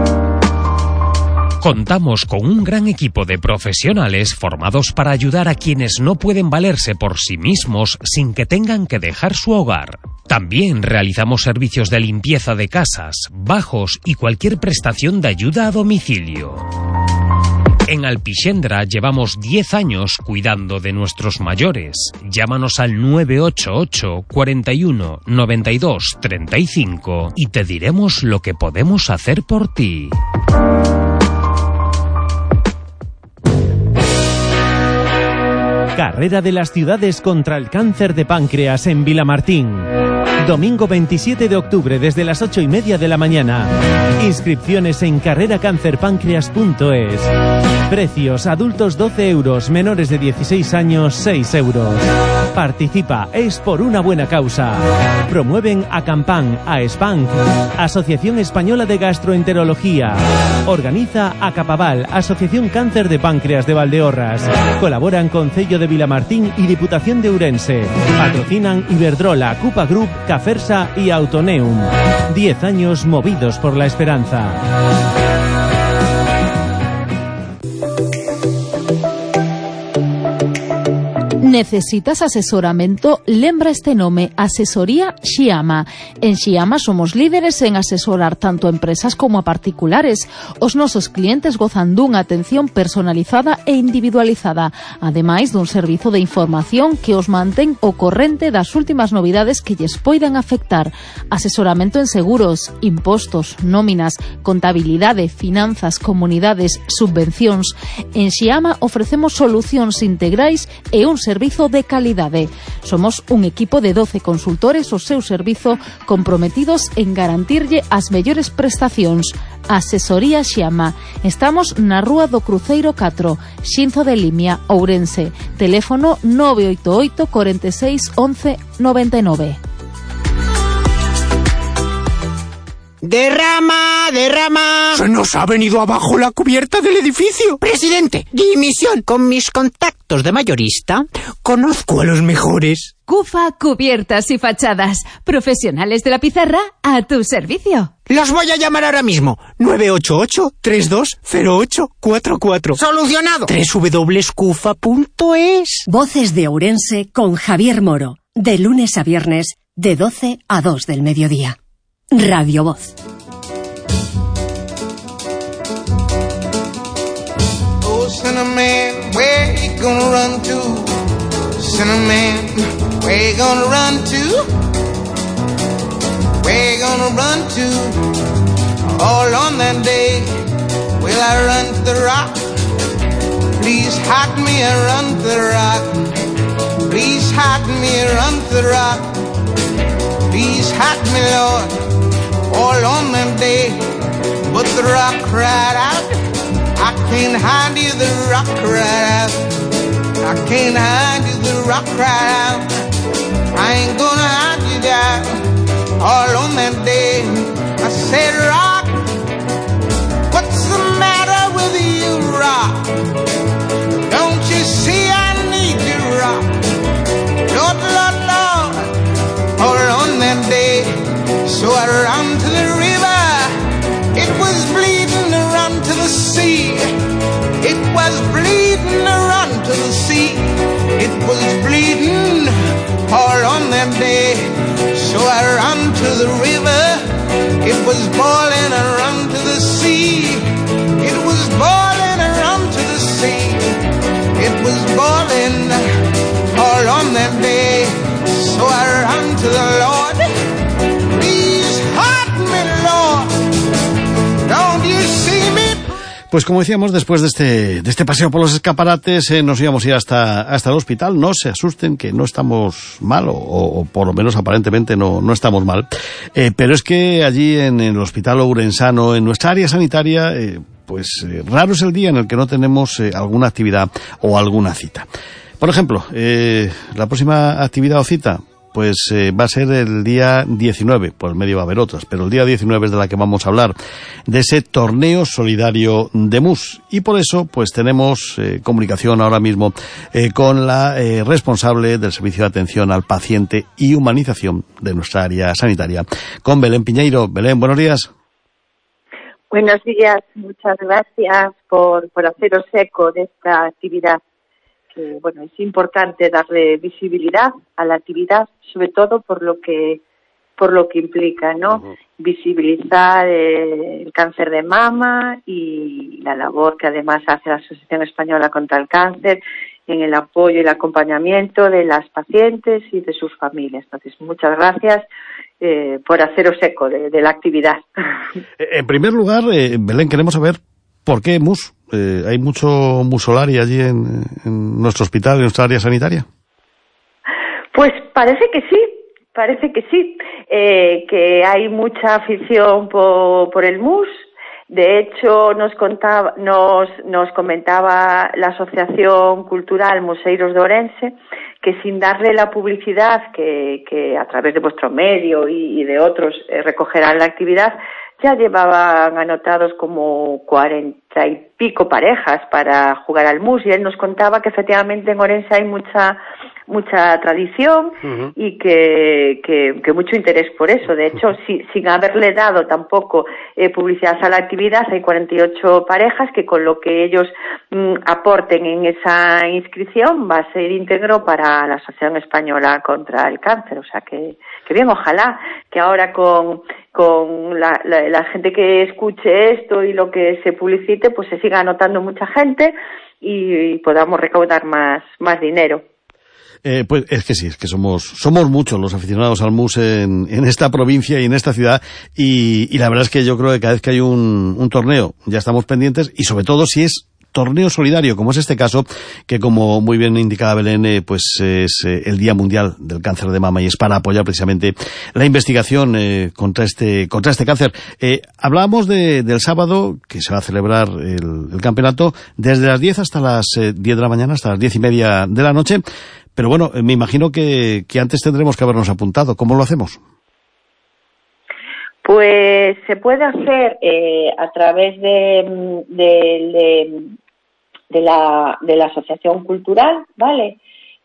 Contamos con un gran equipo de profesionales formados para ayudar a quienes no pueden valerse por sí mismos sin que tengan que dejar su hogar. También realizamos servicios de limpieza de casas, bajos y cualquier prestación de ayuda a domicilio. En Alpixendra llevamos diez años cuidando de nuestros mayores. Llámanos al nueve ocho ocho, cuarenta y uno, noventa y dos, treinta y cinco y te diremos lo que podemos hacer por ti. Carrera de las ciudades contra el cáncer de páncreas en Vilamartín. Domingo veintisiete de octubre desde las ocho y media de la mañana. Inscripciones en carrera cáncer páncreas punto es. Precios: adultos doce euros, menores de dieciséis años seis euros. Participa, es por una buena causa. Promueven a Campan, a Spank, Asociación Española de Gastroenterología. Organiza a Capaval, Asociación Cáncer de Páncreas de Valdeorras. Colaboran Concello de Vilamartín y Diputación de Ourense. Patrocinan Iberdrola, Cupa Group, Cafersa y Autoneum. Diez años movidos por la esperanza. ¿Necesitas asesoramento? Lembra este nome, Asesoría Xiama. En Xiama somos líderes en asesorar tanto a empresas como a particulares. Os nosos clientes gozan dunha atención personalizada e individualizada, ademais dun servizo de información que os mantén ao corrente das últimas novidades que lles poidan afectar. Asesoramento en seguros, impostos, nóminas, contabilidade, finanzas, comunidades, subvencións. En Xiama ofrecemos solucións integrais e un servizo de calidade. Somos un equipo de doce consultores ao seu servizo comprometidos en garantirlle as mellores prestacións. Asesoría Xiama. Estamos na Rúa do Cruceiro catro, Xinzo de Limia, Ourense. Teléfono nove oito oito, cuarenta y seis, once, noventa y nueve. Derrama, derrama. Se nos ha venido abajo la cubierta del edificio. Presidente, dimisión. Con mis contactos de mayorista, conozco a los mejores. Cufa Cubiertas y Fachadas. Profesionales de la pizarra a tu servicio. Los voy a llamar ahora mismo. nueve ocho ocho, tres dos cero ocho cuatro cuatro. ¡Solucionado! doble u doble u doble u punto cufa punto es. Voces de Ourense con Javier Moro. De lunes a viernes, de doce a dos del mediodía. Radio Voz. Oh, Cinnamon, where you gonna run to? Cinnamon, where you gonna run to? Where you gonna run to? All on that day, will I run to the rock? Please hide me and run to the rock. Please hide me and run to the rock. Please hide me, Lord. All on that day, but the rock cried out, I can't hide you, the rock cried out. I can't hide you, the rock cried out. I ain't gonna hide you down. All on that day, I said, rock, what's the matter with you, rock? Don't you see I need you, rock? Lord, Lord, Lord, all on that day. So I ran to the river, it was bleeding to run to the sea. It was bleeding to run to the sea. It was bleeding all on that day. So I ran to the river, it was boiling and run to the sea. It was boiling and run to the sea. It was boiling all on that day. So I ran to the Lord. Pues como decíamos, después de este de este paseo por los escaparates, eh, nos íbamos a ir hasta, hasta el hospital. No se asusten, que no estamos mal, o, o por lo menos aparentemente no, no estamos mal. Eh, pero es que allí en, en el hospital ourensano, en nuestra área sanitaria, eh, pues eh, raro es el día en el que no tenemos eh, alguna actividad o alguna cita. Por ejemplo, eh, la próxima actividad o cita, pues eh, va a ser el día diecinueve, por el medio va a haber otras, pero el día diecinueve es de la que vamos a hablar, de ese torneo solidario de mus. Y por eso, pues tenemos eh, comunicación ahora mismo eh, con la eh, responsable del Servicio de Atención al Paciente y Humanización de nuestra área sanitaria, con Belén Piñeiro. Belén, buenos días. Buenos días, muchas gracias por, por haceros eco de esta actividad. Que, bueno, es importante darle visibilidad a la actividad, sobre todo por lo que por lo que implica, ¿no? Uh-huh. Visibilizar eh, el cáncer de mama y la labor que además hace la Asociación Española contra el Cáncer en el apoyo y el acompañamiento de las pacientes y de sus familias. Entonces, muchas gracias eh, por haceros eco de, de la actividad. En primer lugar, eh, Belén, queremos saber por qué mus. Eh, ¿Hay mucho musolari allí en, en nuestro hospital, en nuestra área sanitaria? Pues parece que sí, parece que sí, eh, que hay mucha afición por, por el mus. De hecho, nos contaba, nos, nos comentaba la Asociación Cultural Museiros de Ourense que sin darle la publicidad que, que a través de vuestro medio y, y de otros eh, recogerán la actividad, ya llevaban anotados como cuarenta y pico parejas para jugar al mus, y él nos contaba que efectivamente en Ourense hay mucha mucha tradición uh-huh. y que, que, que mucho interés por eso. De hecho, si, sin haberle dado tampoco eh, publicidad a la actividad, hay cuarenta y ocho parejas que con lo que ellos mm, aporten en esa inscripción va a ser íntegro para la Asociación Española contra el Cáncer. O sea que, que bien, ojalá que ahora con con la, la, la gente que escuche esto y lo que se publicite, pues se siga anotando mucha gente y, y podamos recaudar más, más dinero. Eh, pues es que sí, es que somos somos muchos los aficionados al mus en, en esta provincia y en esta ciudad, y, y la verdad es que yo creo que cada vez que hay un, un torneo ya estamos pendientes, y sobre todo si es torneo solidario, como es este caso, que como muy bien indicaba Belén, eh, pues es eh, el Día Mundial del Cáncer de Mama, y es para apoyar precisamente la investigación eh, contra este contra este cáncer. Eh, hablábamos de, del sábado, que se va a celebrar el, el campeonato, desde las diez hasta las eh, diez de la mañana, hasta las diez y media de la noche. Pero bueno, me imagino que, que antes tendremos que habernos apuntado. ¿Cómo lo hacemos? Pues se puede hacer eh, a través de, de, de, de, la, de la Asociación Cultural, ¿vale?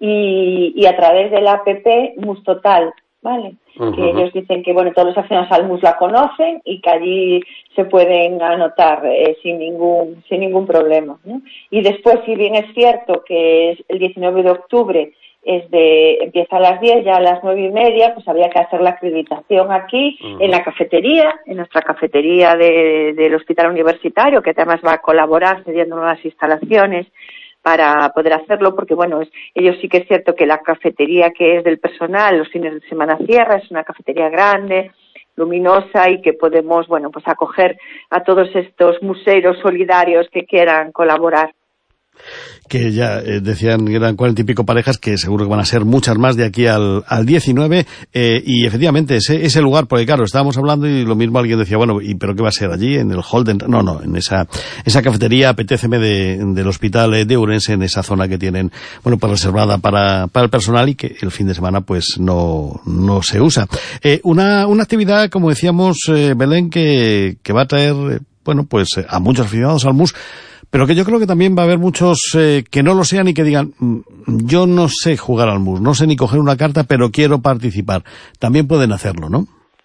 Y, y a través de la app Mus Total, ¿vale? Uh-huh. Que ellos dicen que, bueno, todos los aficionados al Mus la conocen y que allí se pueden anotar eh, sin ningún sin ningún problema, ¿no? Y después, si bien es cierto que es el diecinueve de octubre, es de empieza a las diez, ya a las nueve y media, pues habría que hacer la acreditación aquí, uh-huh. en la cafetería, en nuestra cafetería de, del Hospital Universitario, que además va a colaborar cediendo nuevas instalaciones para poder hacerlo, porque bueno, es, ellos sí que es cierto que la cafetería que es del personal los fines de semana cierra, es una cafetería grande, luminosa, y que podemos, bueno, pues acoger a todos estos museros solidarios que quieran colaborar. Que ya eh, decían que eran cuarenta y pico parejas, que seguro que van a ser muchas más de aquí al, al diecinueve, eh, y efectivamente ese, ese lugar, porque claro, estábamos hablando y lo mismo alguien decía, bueno, ¿y pero qué va a ser allí? ¿En el hall de, no, no, en esa esa cafetería Apeteceme de, del Hospital de Ourense, en esa zona que tienen, bueno, pues reservada para, para el personal y que el fin de semana pues no, no se usa. Eh, una, una actividad, como decíamos, eh, Belén, que, que va a traer, eh, bueno, pues a muchos aficionados al mus, pero que yo creo que también va a haber muchos eh, que no lo sean y que digan, yo no sé jugar al mus, no sé ni coger una carta, pero quiero participar. También pueden hacerlo, ¿no?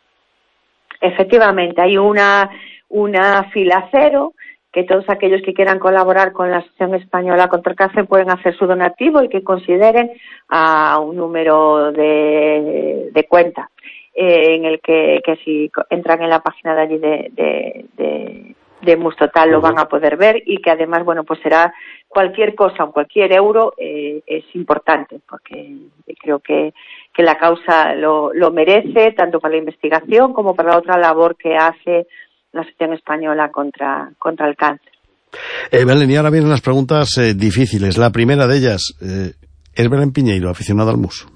Efectivamente, hay una, una fila cero, que todos aquellos que quieran colaborar con la Asociación Española contra el Cáncer pueden hacer su donativo y que consideren a un número de, de cuenta, eh, en el que, que si entran en la página de allí de... de, de de Mus Total lo van a poder ver, y que además, bueno, pues será cualquier cosa, cualquier euro eh, es importante, porque creo que, que la causa lo, lo merece, tanto para la investigación como para la otra labor que hace la Asociación Española contra, contra el cáncer. Eh, Belén, y ahora vienen las preguntas eh, difíciles. La primera de ellas, eh, ¿es Belén Piñeiro aficionada al mus?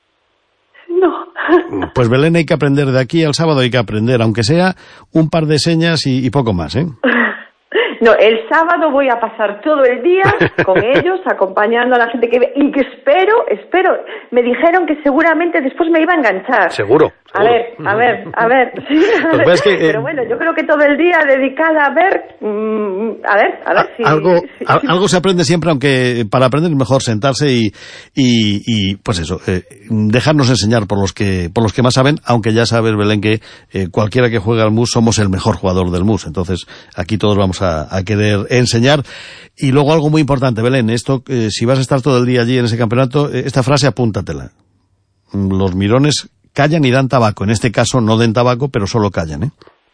No. Pues Belén, hay que aprender de aquí al sábado, hay que aprender, aunque sea un par de señas y, y poco más, ¿eh? No, el sábado voy a pasar todo el día con ellos, acompañando a la gente que ve, y que espero, espero, me dijeron que seguramente después me iba a enganchar. Seguro. A ver, a ver, a ver. Sí, a ver. Que, eh, pero bueno, yo creo que todo el día dedicada a ver, mmm, a ver, a ver si... Algo, si, a, si... algo se aprende siempre, aunque para aprender es mejor sentarse y, y, y pues eso, eh, dejarnos enseñar por los que por los que más saben, aunque ya sabes, Belén, que eh, cualquiera que juegue al mus somos el mejor jugador del mus, entonces aquí todos vamos a, a querer enseñar. Y luego algo muy importante, Belén, esto, eh, si vas a estar todo el día allí en ese campeonato, eh, esta frase apúntatela. Los mirones callan y dan tabaco. En este caso no den tabaco, pero solo callan, ¿eh?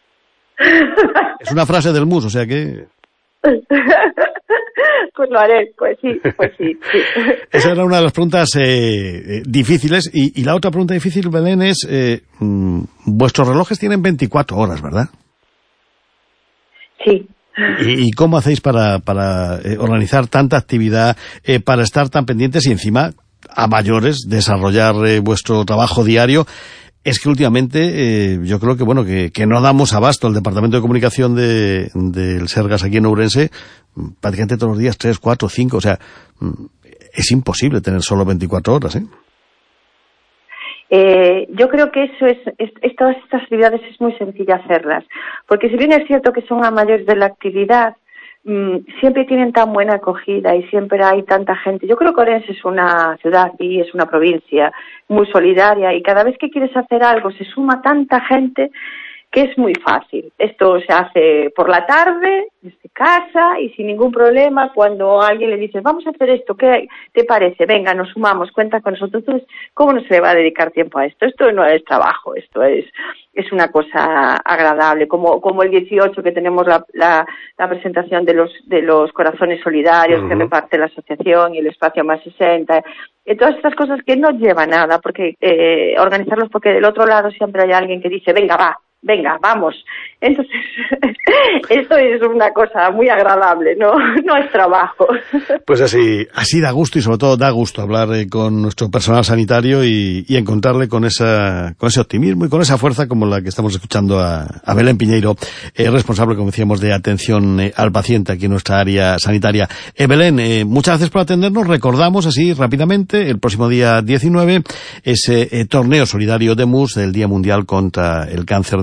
Es una frase del mus, o sea que... Pues lo haré, pues sí, pues sí, sí. Esa era una de las preguntas eh, difíciles. Y, y la otra pregunta difícil, Belén, es... Eh, mmm, vuestros relojes tienen veinticuatro horas, ¿verdad? Sí. ¿Y, y cómo hacéis para, para eh, organizar tanta actividad, eh, para estar tan pendientes y encima... a mayores, desarrollar eh, vuestro trabajo diario? Es que últimamente eh, yo creo que bueno que, que no damos abasto. El Departamento de Comunicación de, del Sergas aquí en Ourense, prácticamente todos los días, tres, cuatro, cinco, o sea, es imposible tener solo veinticuatro horas, ¿eh? Eh, yo creo que eso es, es, es, todas estas actividades es muy sencillo hacerlas, porque si bien es cierto que son a mayores de la actividad, siempre tienen tan buena acogida y siempre hay tanta gente. Yo creo que Ourense es una ciudad y es una provincia muy solidaria, y cada vez que quieres hacer algo se suma tanta gente que es muy fácil. Esto se hace por la tarde, desde casa y sin ningún problema. Cuando a alguien le dices, vamos a hacer esto, ¿qué te parece? Venga, nos sumamos, cuenta con nosotros. Entonces, ¿cómo no se le va a dedicar tiempo a esto? Esto no es trabajo, esto es es una cosa agradable. Como como el dieciocho, que tenemos la, la, la presentación de los de los corazones solidarios, uh-huh, que reparte la asociación, y el espacio más sesenta. Y todas estas cosas que no llevan nada, porque eh, organizarlos, porque del otro lado siempre hay alguien que dice, venga, va, venga, vamos. Entonces, esto es una cosa muy agradable, no no es trabajo. Pues así así da gusto, y sobre todo da gusto hablar eh, con nuestro personal sanitario y, y encontrarle con esa con ese optimismo y con esa fuerza como la que estamos escuchando a, a Belén Piñeiro, eh, responsable, como decíamos, de atención eh, al paciente aquí en nuestra área sanitaria. Eh, Belén, eh, muchas gracias por atendernos. Recordamos así rápidamente, el próximo día diecinueve, ese eh, torneo solidario de mus del Día Mundial contra el Cáncer de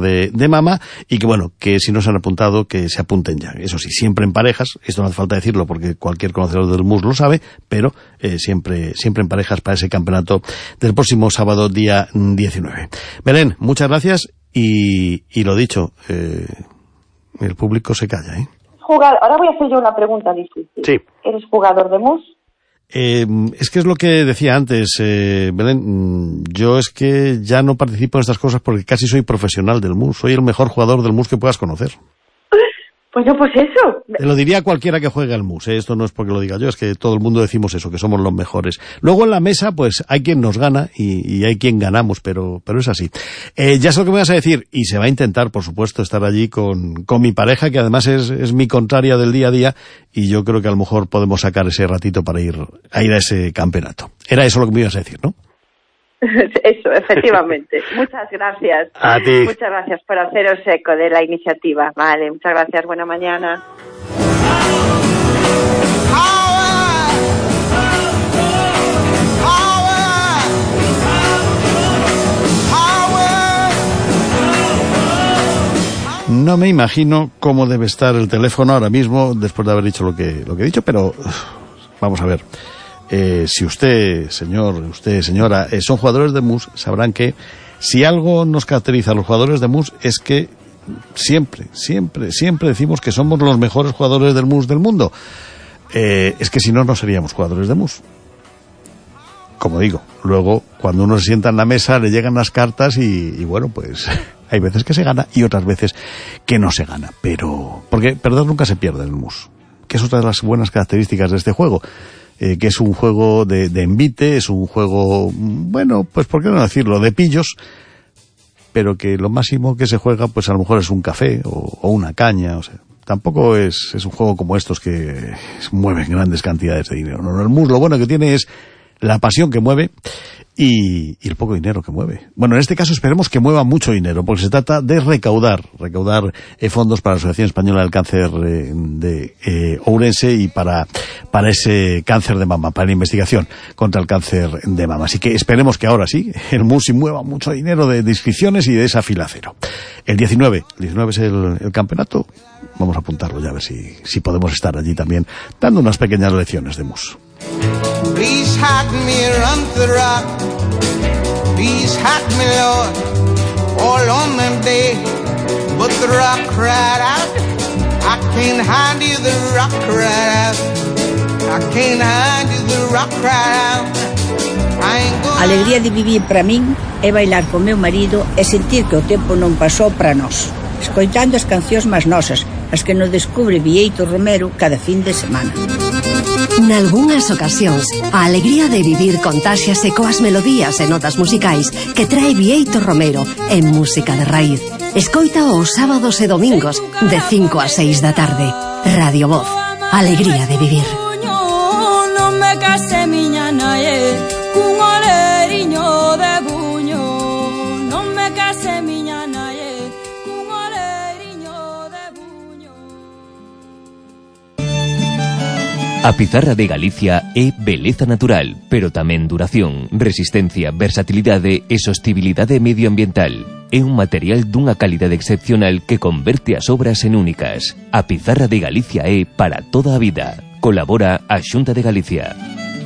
de, de mama, y que bueno, que si no se han apuntado, que se apunten ya. Eso sí, siempre en parejas, esto no hace falta decirlo porque cualquier conocedor del M U S lo sabe, pero eh, siempre, siempre en parejas para ese campeonato del próximo sábado, día diecinueve. Belén, muchas gracias, y, y lo dicho, eh, el público se calla, ¿eh? Jugar. Ahora voy a hacer yo una pregunta difícil. Sí. ¿Eres jugador de M U S? Eh, es que es lo que decía antes, eh, Belén, yo es que ya no participo en estas cosas porque casi soy profesional del M U S, soy el mejor jugador del M U S que puedas conocer. Pues no, pues eso. Te lo diría cualquiera que juegue al M U S, ¿eh? Esto no es porque lo diga yo, es que todo el mundo decimos eso, que somos los mejores. Luego en la mesa, pues hay quien nos gana y, y hay quien ganamos, pero, pero es así. Eh, ya sé lo que me vas a decir, y se va a intentar, por supuesto, estar allí con, con mi pareja, que además es, es mi contraria del día a día, y yo creo que a lo mejor podemos sacar ese ratito para ir a ir a ese campeonato. Era eso lo que me ibas a decir, ¿no? Eso, efectivamente. Muchas gracias. A ti. Muchas gracias por haceros eco de la iniciativa. Vale, muchas gracias. Buena mañana. No me imagino cómo debe estar el teléfono ahora mismo después de haber dicho lo que, lo que he dicho, pero uf, vamos a ver. Eh, si usted, señor, usted, señora, eh, son jugadores de M U S, sabrán que si algo nos caracteriza a los jugadores de M U S es que siempre, siempre, siempre decimos que somos los mejores jugadores del M U S del mundo. Eh, es que si no, no seríamos jugadores de M U S. Como digo, luego, cuando uno se sienta en la mesa, le llegan las cartas y, y bueno, pues hay veces que se gana y otras veces que no se gana. Pero, porque perder nunca se pierde en el M U S, que es otra de las buenas características de este juego. Eh, que es un juego de, de envite, es un juego, bueno, pues por qué no decirlo, de pillos, pero que lo máximo que se juega, pues a lo mejor es un café o, o una caña, o sea, tampoco es, es un juego como estos que mueven grandes cantidades de dinero. No, el M U S lo bueno que tiene es la pasión que mueve y, y el poco dinero que mueve. Bueno, en este caso esperemos que mueva mucho dinero, porque se trata de recaudar, recaudar eh, fondos para la Asociación Española del Cáncer eh, de eh, Ourense y para, para ese cáncer de mama, para la investigación contra el cáncer de mama. Así que esperemos que ahora sí, el M U S mueva mucho dinero de, de inscripciones y de esa fila cero. El diecinueve, el diecinueve es el, el campeonato, vamos a apuntarlo ya a ver si, si podemos estar allí también, dando unas pequeñas lecciones de M U S. Please hide me around the rock. Please hide me, Lord, all on them day. But the rock cried out, I can't hide you, the rock cried out. I can't hide you, the rock cried out. I ain't gonna... A alegría de vivir para min é bailar con meu marido e sentir que o tempo non pasou para nós, escoitando as cancións máis nosas, as que nos descubre Vieito Romero cada fin de semana. Nalgúnas ocasións, a alegría de vivir contáxiase coas melodías e notas musicais que trae Vieito Romero en Música de Raíz. Escoita os sábados e domingos de cinco a seis da tarde. Radio Voz, alegría de vivir. Non me case miña nae cun oleriño de buño. Non me case miña nae cun oleriño de buño. A pizarra de Galicia é beleza natural, pero tamén duración, resistencia, versatilidade e sostibilidade medioambiental. É un material dunha calidade excepcional que converte as obras en únicas. A pizarra de Galicia é para toda a vida. Colabora a Xunta de Galicia.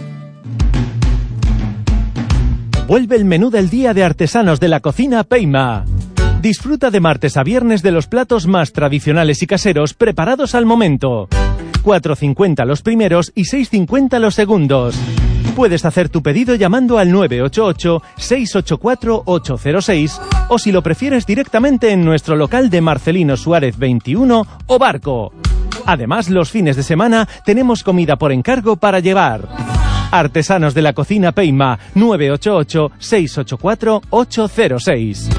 Vuelve el menú del día de artesanos de la cocina Peima. Disfruta de martes a viernes de los platos más tradicionales y caseros preparados al momento. cuatro cincuenta los primeros y seis cincuenta los segundos. Puedes hacer tu pedido llamando al nueve ocho ocho, seis ocho cuatro, ocho cero seis o si lo prefieres directamente en nuestro local de Marcelino Suárez veintiuno o Barco. Además, los fines de semana tenemos comida por encargo para llevar. Artesanos de la cocina Peima, nueve ocho ocho, seis ocho cuatro, ocho cero seis.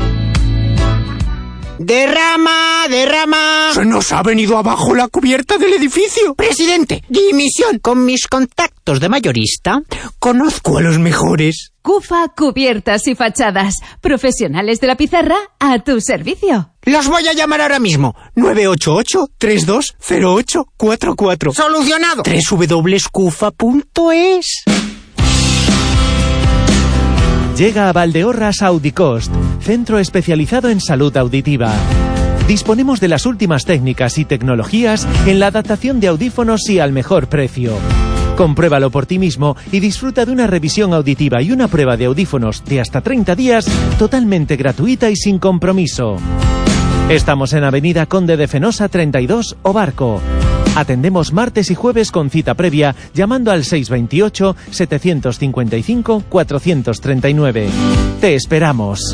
Derrama, derrama. Se nos ha venido abajo la cubierta del edificio. Presidente, dimisión. Con mis contactos de mayorista, conozco a los mejores. Cufa Cubiertas y Fachadas. Profesionales de la pizarra a tu servicio. Los voy a llamar ahora mismo. nueve ocho ocho, tres dos cero ocho cuatro cuatro. Solucionado. doble u doble u doble u punto cufa punto es. Llega a Valdeorras Audicost, centro especializado en salud auditiva. Disponemos de las últimas técnicas y tecnologías en la adaptación de audífonos y al mejor precio. Compruébalo por ti mismo y disfruta de una revisión auditiva y una prueba de audífonos de hasta treinta días totalmente gratuita y sin compromiso. Estamos en Avenida Conde de Fenosa treinta y dos o Barco. Atendemos martes y jueves con cita previa llamando al seis dos ocho, siete cinco cinco, cuatro tres nueve. Te esperamos.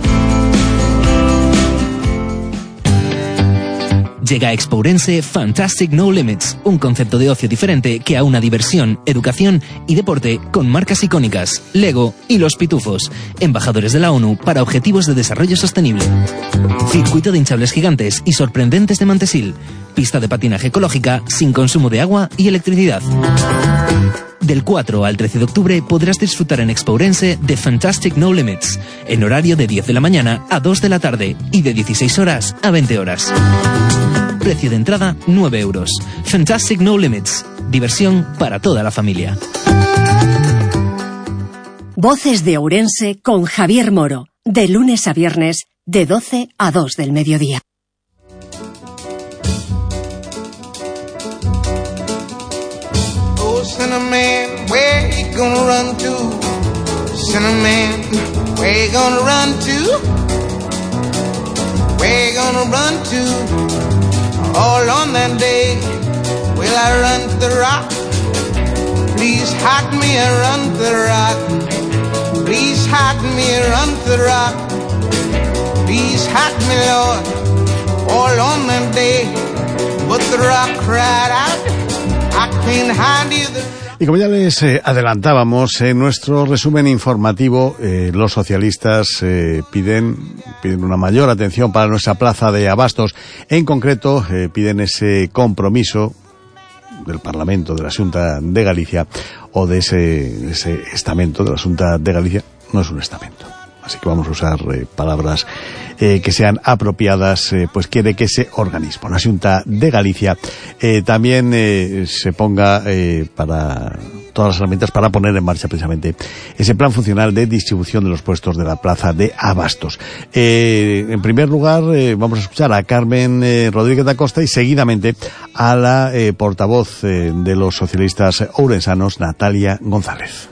Llega a Expo Ourense Fantastic No Limits, un concepto de ocio diferente que aúna diversión, educación y deporte con marcas icónicas, Lego y Los Pitufos, embajadores de la ONU para Objetivos de Desarrollo Sostenible. Circuito de hinchables gigantes y sorprendentes de Mantesil, pista de patinaje ecológica sin consumo de agua y electricidad. Del cuatro al trece de octubre podrás disfrutar en Expo Ourense de Fantastic No Limits, en horario de diez de la mañana a dos de la tarde y de dieciséis horas a veinte horas. Precio de entrada nueve euros. Fantastic No Limits. Diversión para toda la familia. Voces de Ourense con Javier Moro. De lunes a viernes, de doce a dos del mediodía. Oh, Cinnamon, where you gonna run to? Cinnamon, where you gonna run to? Where you gonna run to? All on that day, will I run to the rock? Please hide me and run to the rock. Please hide me and run to the rock. Please hide me, Lord. All on that day, but the rock cried out, I can't hide you. Y como ya les eh, adelantábamos, en nuestro resumen informativo, eh, los socialistas eh, piden piden una mayor atención para nuestra plaza de abastos. En concreto, eh, piden ese compromiso del Parlamento, de la Xunta de Galicia, o de ese, ese estamento de la Xunta de Galicia. No es un estamento. Así que vamos a usar eh, palabras eh, que sean apropiadas, eh, pues quiere que ese organismo, la Xunta de Galicia, eh, también eh, se ponga eh, para todas las herramientas para poner en marcha precisamente ese plan funcional de distribución de los puestos de la plaza de abastos. Eh, en primer lugar, eh, vamos a escuchar a Carmen eh, Rodríguez da Costa y seguidamente a la eh, portavoz eh, de los socialistas ourensanos, Natalia González.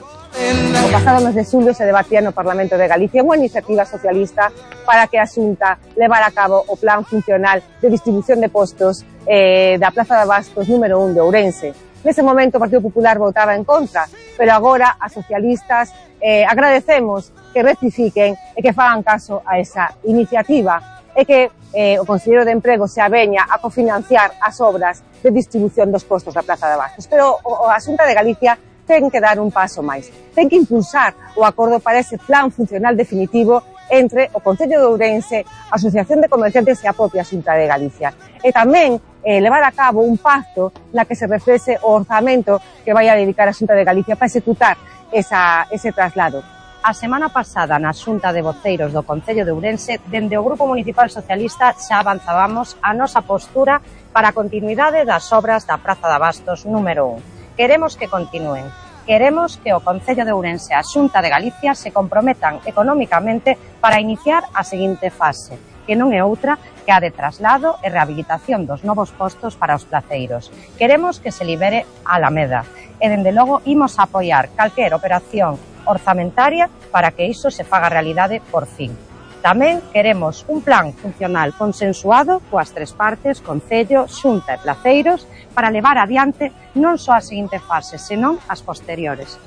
O pasado mes de xullo se debatía no Parlamento de Galicia unha iniciativa socialista para que a Xunta levara a cabo o plan funcional de distribución de postos eh, da Plaza de Abastos número un de Ourense. Nese momento o Partido Popular votaba en contra, pero agora as socialistas eh, agradecemos que rectifiquen e que fagan caso a esa iniciativa e que eh, o Conselleiro de Emprego se aveña a cofinanciar as obras de distribución dos postos da Plaza de Abastos. Pero o, a Xunta de Galicia ten que dar un paso máis. Ten que impulsar o acordo para ese plan funcional definitivo entre o Concello de Ourense, a Asociación de Comerciantes e a propia Xunta de Galicia. E tamén eh, levar a cabo un pacto na que se reflexe o orzamento que vai a dedicar a Xunta de Galicia para executar esa, ese traslado. A semana pasada na Xunta de Voceiros do Concello de Ourense, dende o Grupo Municipal Socialista xa avanzábamos a nosa postura para a continuidade das obras da Praza de Abastos número un. Queremos que continúen. Queremos que o Concello de Ourense e a Xunta de Galicia se comprometan económicamente para iniciar a seguinte fase, que non é outra que a de traslado e rehabilitación dos novos postos para os placeiros. Queremos que se libere a Alameda e, dende logo, imos a apoiar calquer operación orzamentaria para que iso se faga realidade por fin. Tamén queremos un plan funcional consensuado coas tres partes, Concello, Xunta e Placeiros, para levar adiante non só a seguinte fase, senón as posteriores.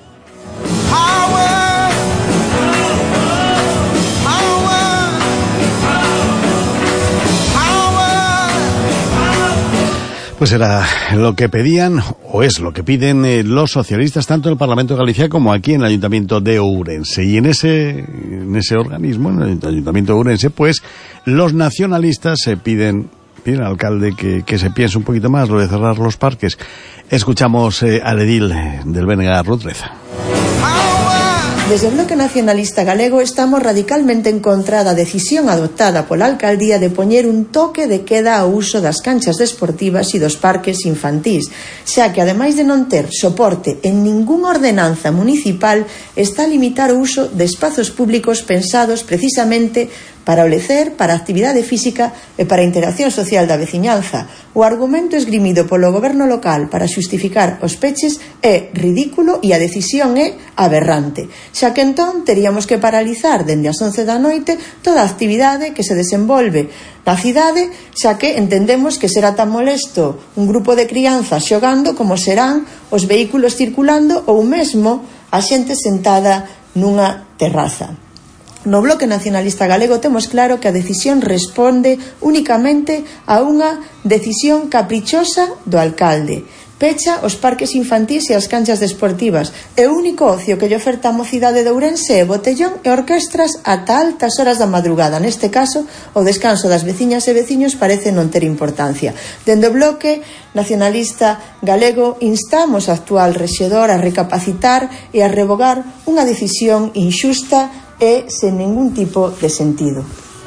Pues era lo que pedían, o es lo que piden eh, los socialistas, tanto en el Parlamento de Galicia como aquí en el Ayuntamiento de Ourense. Y en ese, en ese organismo, en el Ayuntamiento de Ourense, pues los nacionalistas se piden, piden al alcalde que, que se piense un poquito más lo de cerrar los parques. Escuchamos eh, al edil del B N G, Ruth Reza. Desde o Bloque Nacionalista Galego estamos radicalmente en contra da decisión adoptada pola alcaldía de poñer un toque de queda ao uso das canchas desportivas e dos parques infantís, xa que ademais de non ter soporte en ningunha ordenanza municipal, está a limitar o uso de espazos públicos pensados precisamente para o lecer, para a actividade física e para a interacción social da veciñanza. O argumento esgrimido polo goberno local para xustificar os peches é ridículo e a decisión é aberrante, xa que entón teríamos que paralizar dende as once da noite toda a actividade que se desenvolve na cidade, xa que entendemos que será tan molesto un grupo de crianzas xogando como serán os vehículos circulando ou mesmo a xente sentada nunha terraza. No Bloque Nacionalista Galego temos claro que a decisión responde únicamente a unha decisión caprichosa do alcalde. Pecha os parques infantís e as canchas desportivas. E o único ocio que lle oferta a mocidade de Ourense é botellón e orquestras ata altas horas da madrugada. Neste caso, o descanso das veciñas e veciños parece non ter importancia. Dende o Bloque Nacionalista Galego instamos a actual rexedor a recapacitar e a revogar unha decisión inxusta e sen ningún tipo de sentido.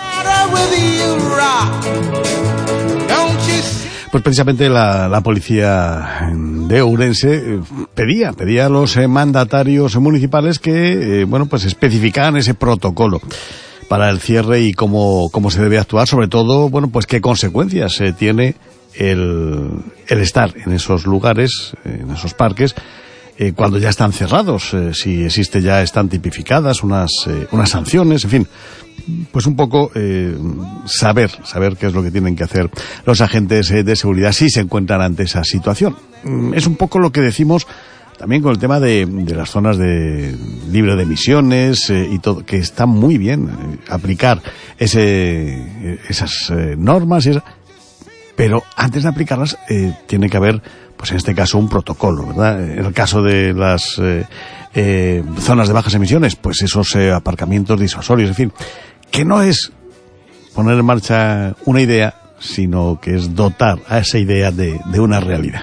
Pues precisamente la, la policía de Ourense pedía, pedía a los mandatarios municipales que, eh, bueno, pues especificaran ese protocolo para el cierre y cómo, cómo se debe actuar, sobre todo, bueno, pues qué consecuencias eh, tiene el, el estar en esos lugares, en esos parques, Eh, cuando ya están cerrados, eh, si existe ya están tipificadas unas eh, unas sanciones, en fin, pues un poco eh, saber saber qué es lo que tienen que hacer los agentes eh, de seguridad si se encuentran ante esa situación. Mm, es un poco lo que decimos también con el tema de, de las zonas de libre de emisiones eh, y todo, que está muy bien eh, aplicar ese eh, esas eh, normas y esa, pero antes de aplicarlas eh, tiene que haber, pues en este caso, un protocolo, ¿verdad? En el caso de las eh, eh, zonas de bajas emisiones, pues esos eh, aparcamientos disuasorios, en fin, que no es poner en marcha una idea, sino que es dotar a esa idea de, de una realidad.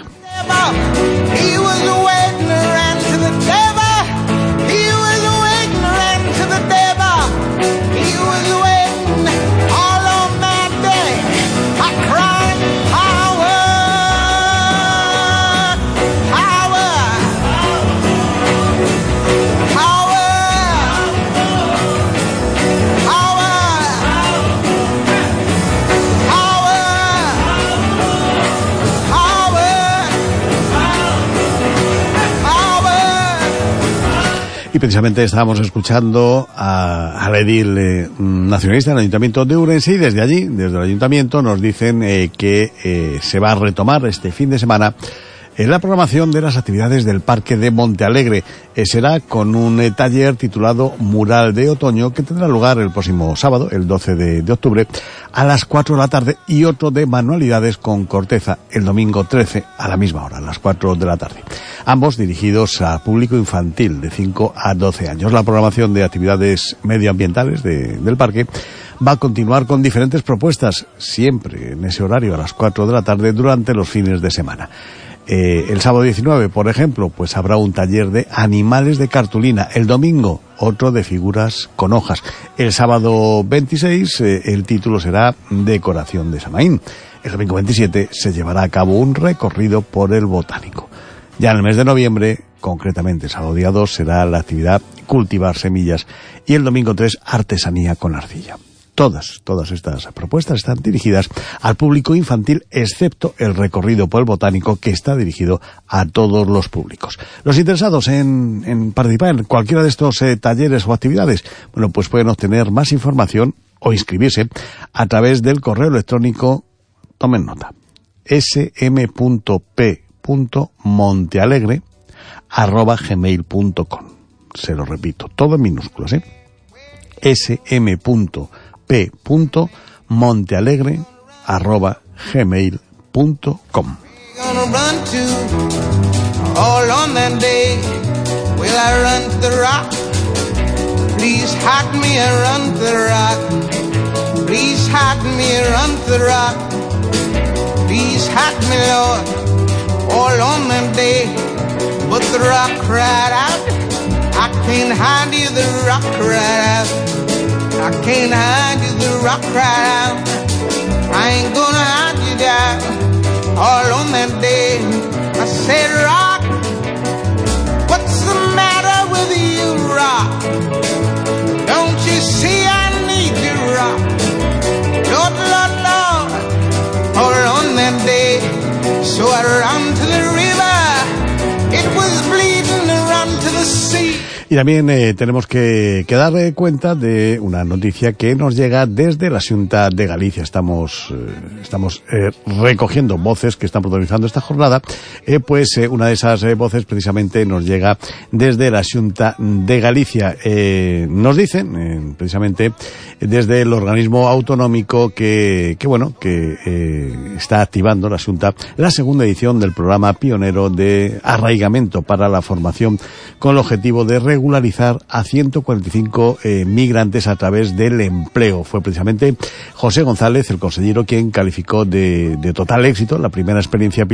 Y precisamente estábamos escuchando a, a la edil eh, nacionalista del Ayuntamiento de Ourense, y desde allí, desde el Ayuntamiento, nos dicen eh, que eh, se va a retomar este fin de semana eh, la programación de las actividades del Parque de Montealegre. Eh, será con un eh, taller titulado Mural de Otoño, que tendrá lugar el próximo sábado, el doce de, de octubre, a las cuatro de la tarde, y otro de manualidades con corteza el domingo trece a la misma hora, a las cuatro de la tarde. Ambos dirigidos a público infantil de cinco a doce años. La programación de actividades medioambientales de, del parque va a continuar con diferentes propuestas, siempre en ese horario a las cuatro de la tarde durante los fines de semana. Eh, el sábado diecinueve, por ejemplo, pues habrá un taller de animales de cartulina. El domingo, otro de figuras con hojas. El sábado veintiséis, eh, el título será Decoración de Samaín. El domingo veintisiete se llevará a cabo un recorrido por el botánico. Ya en el mes de noviembre, concretamente el sábado día dos, será la actividad Cultivar Semillas, y el domingo tres, Artesanía con Arcilla. Todas, todas estas propuestas están dirigidas al público infantil, excepto el recorrido por el botánico, que está dirigido a todos los públicos. Los interesados en, en participar en cualquiera de estos eh, talleres o actividades, bueno, pues pueden obtener más información o inscribirse a través del correo electrónico, tomen nota, s m punto p punto montealegre arroba gmail punto com. Se lo repito, todo en minúsculas, ¿eh? s m punto p punto montealegre arroba gmail punto com. All on that day, but the rock cried out, I can't hide you the rock right out. I can't hide you the rock right out. I ain't gonna hide you down. All on that day, I said, rock, what's the matter with you, rock? Don't you see I need you, rock? Lord, Lord, Lord, all on that day, so I ran to the river. It was bleeding to run to the sea. Y también eh, tenemos que, que dar cuenta de una noticia que nos llega desde la Xunta de Galicia. Estamos eh, estamos eh, recogiendo voces que están protagonizando esta jornada. Eh, pues eh, una de esas eh, voces precisamente nos llega desde la Xunta de Galicia. Eh, nos dicen, eh, precisamente, desde el organismo autonómico que, que bueno, que eh, está activando la Xunta la segunda edición del programa pionero de arraigamiento para la formación con el objetivo de regularizar a ciento cuarenta y cinco eh, migrantes a través del empleo. Fue precisamente José González, el consejero, quien calificó de, de total éxito la primera experiencia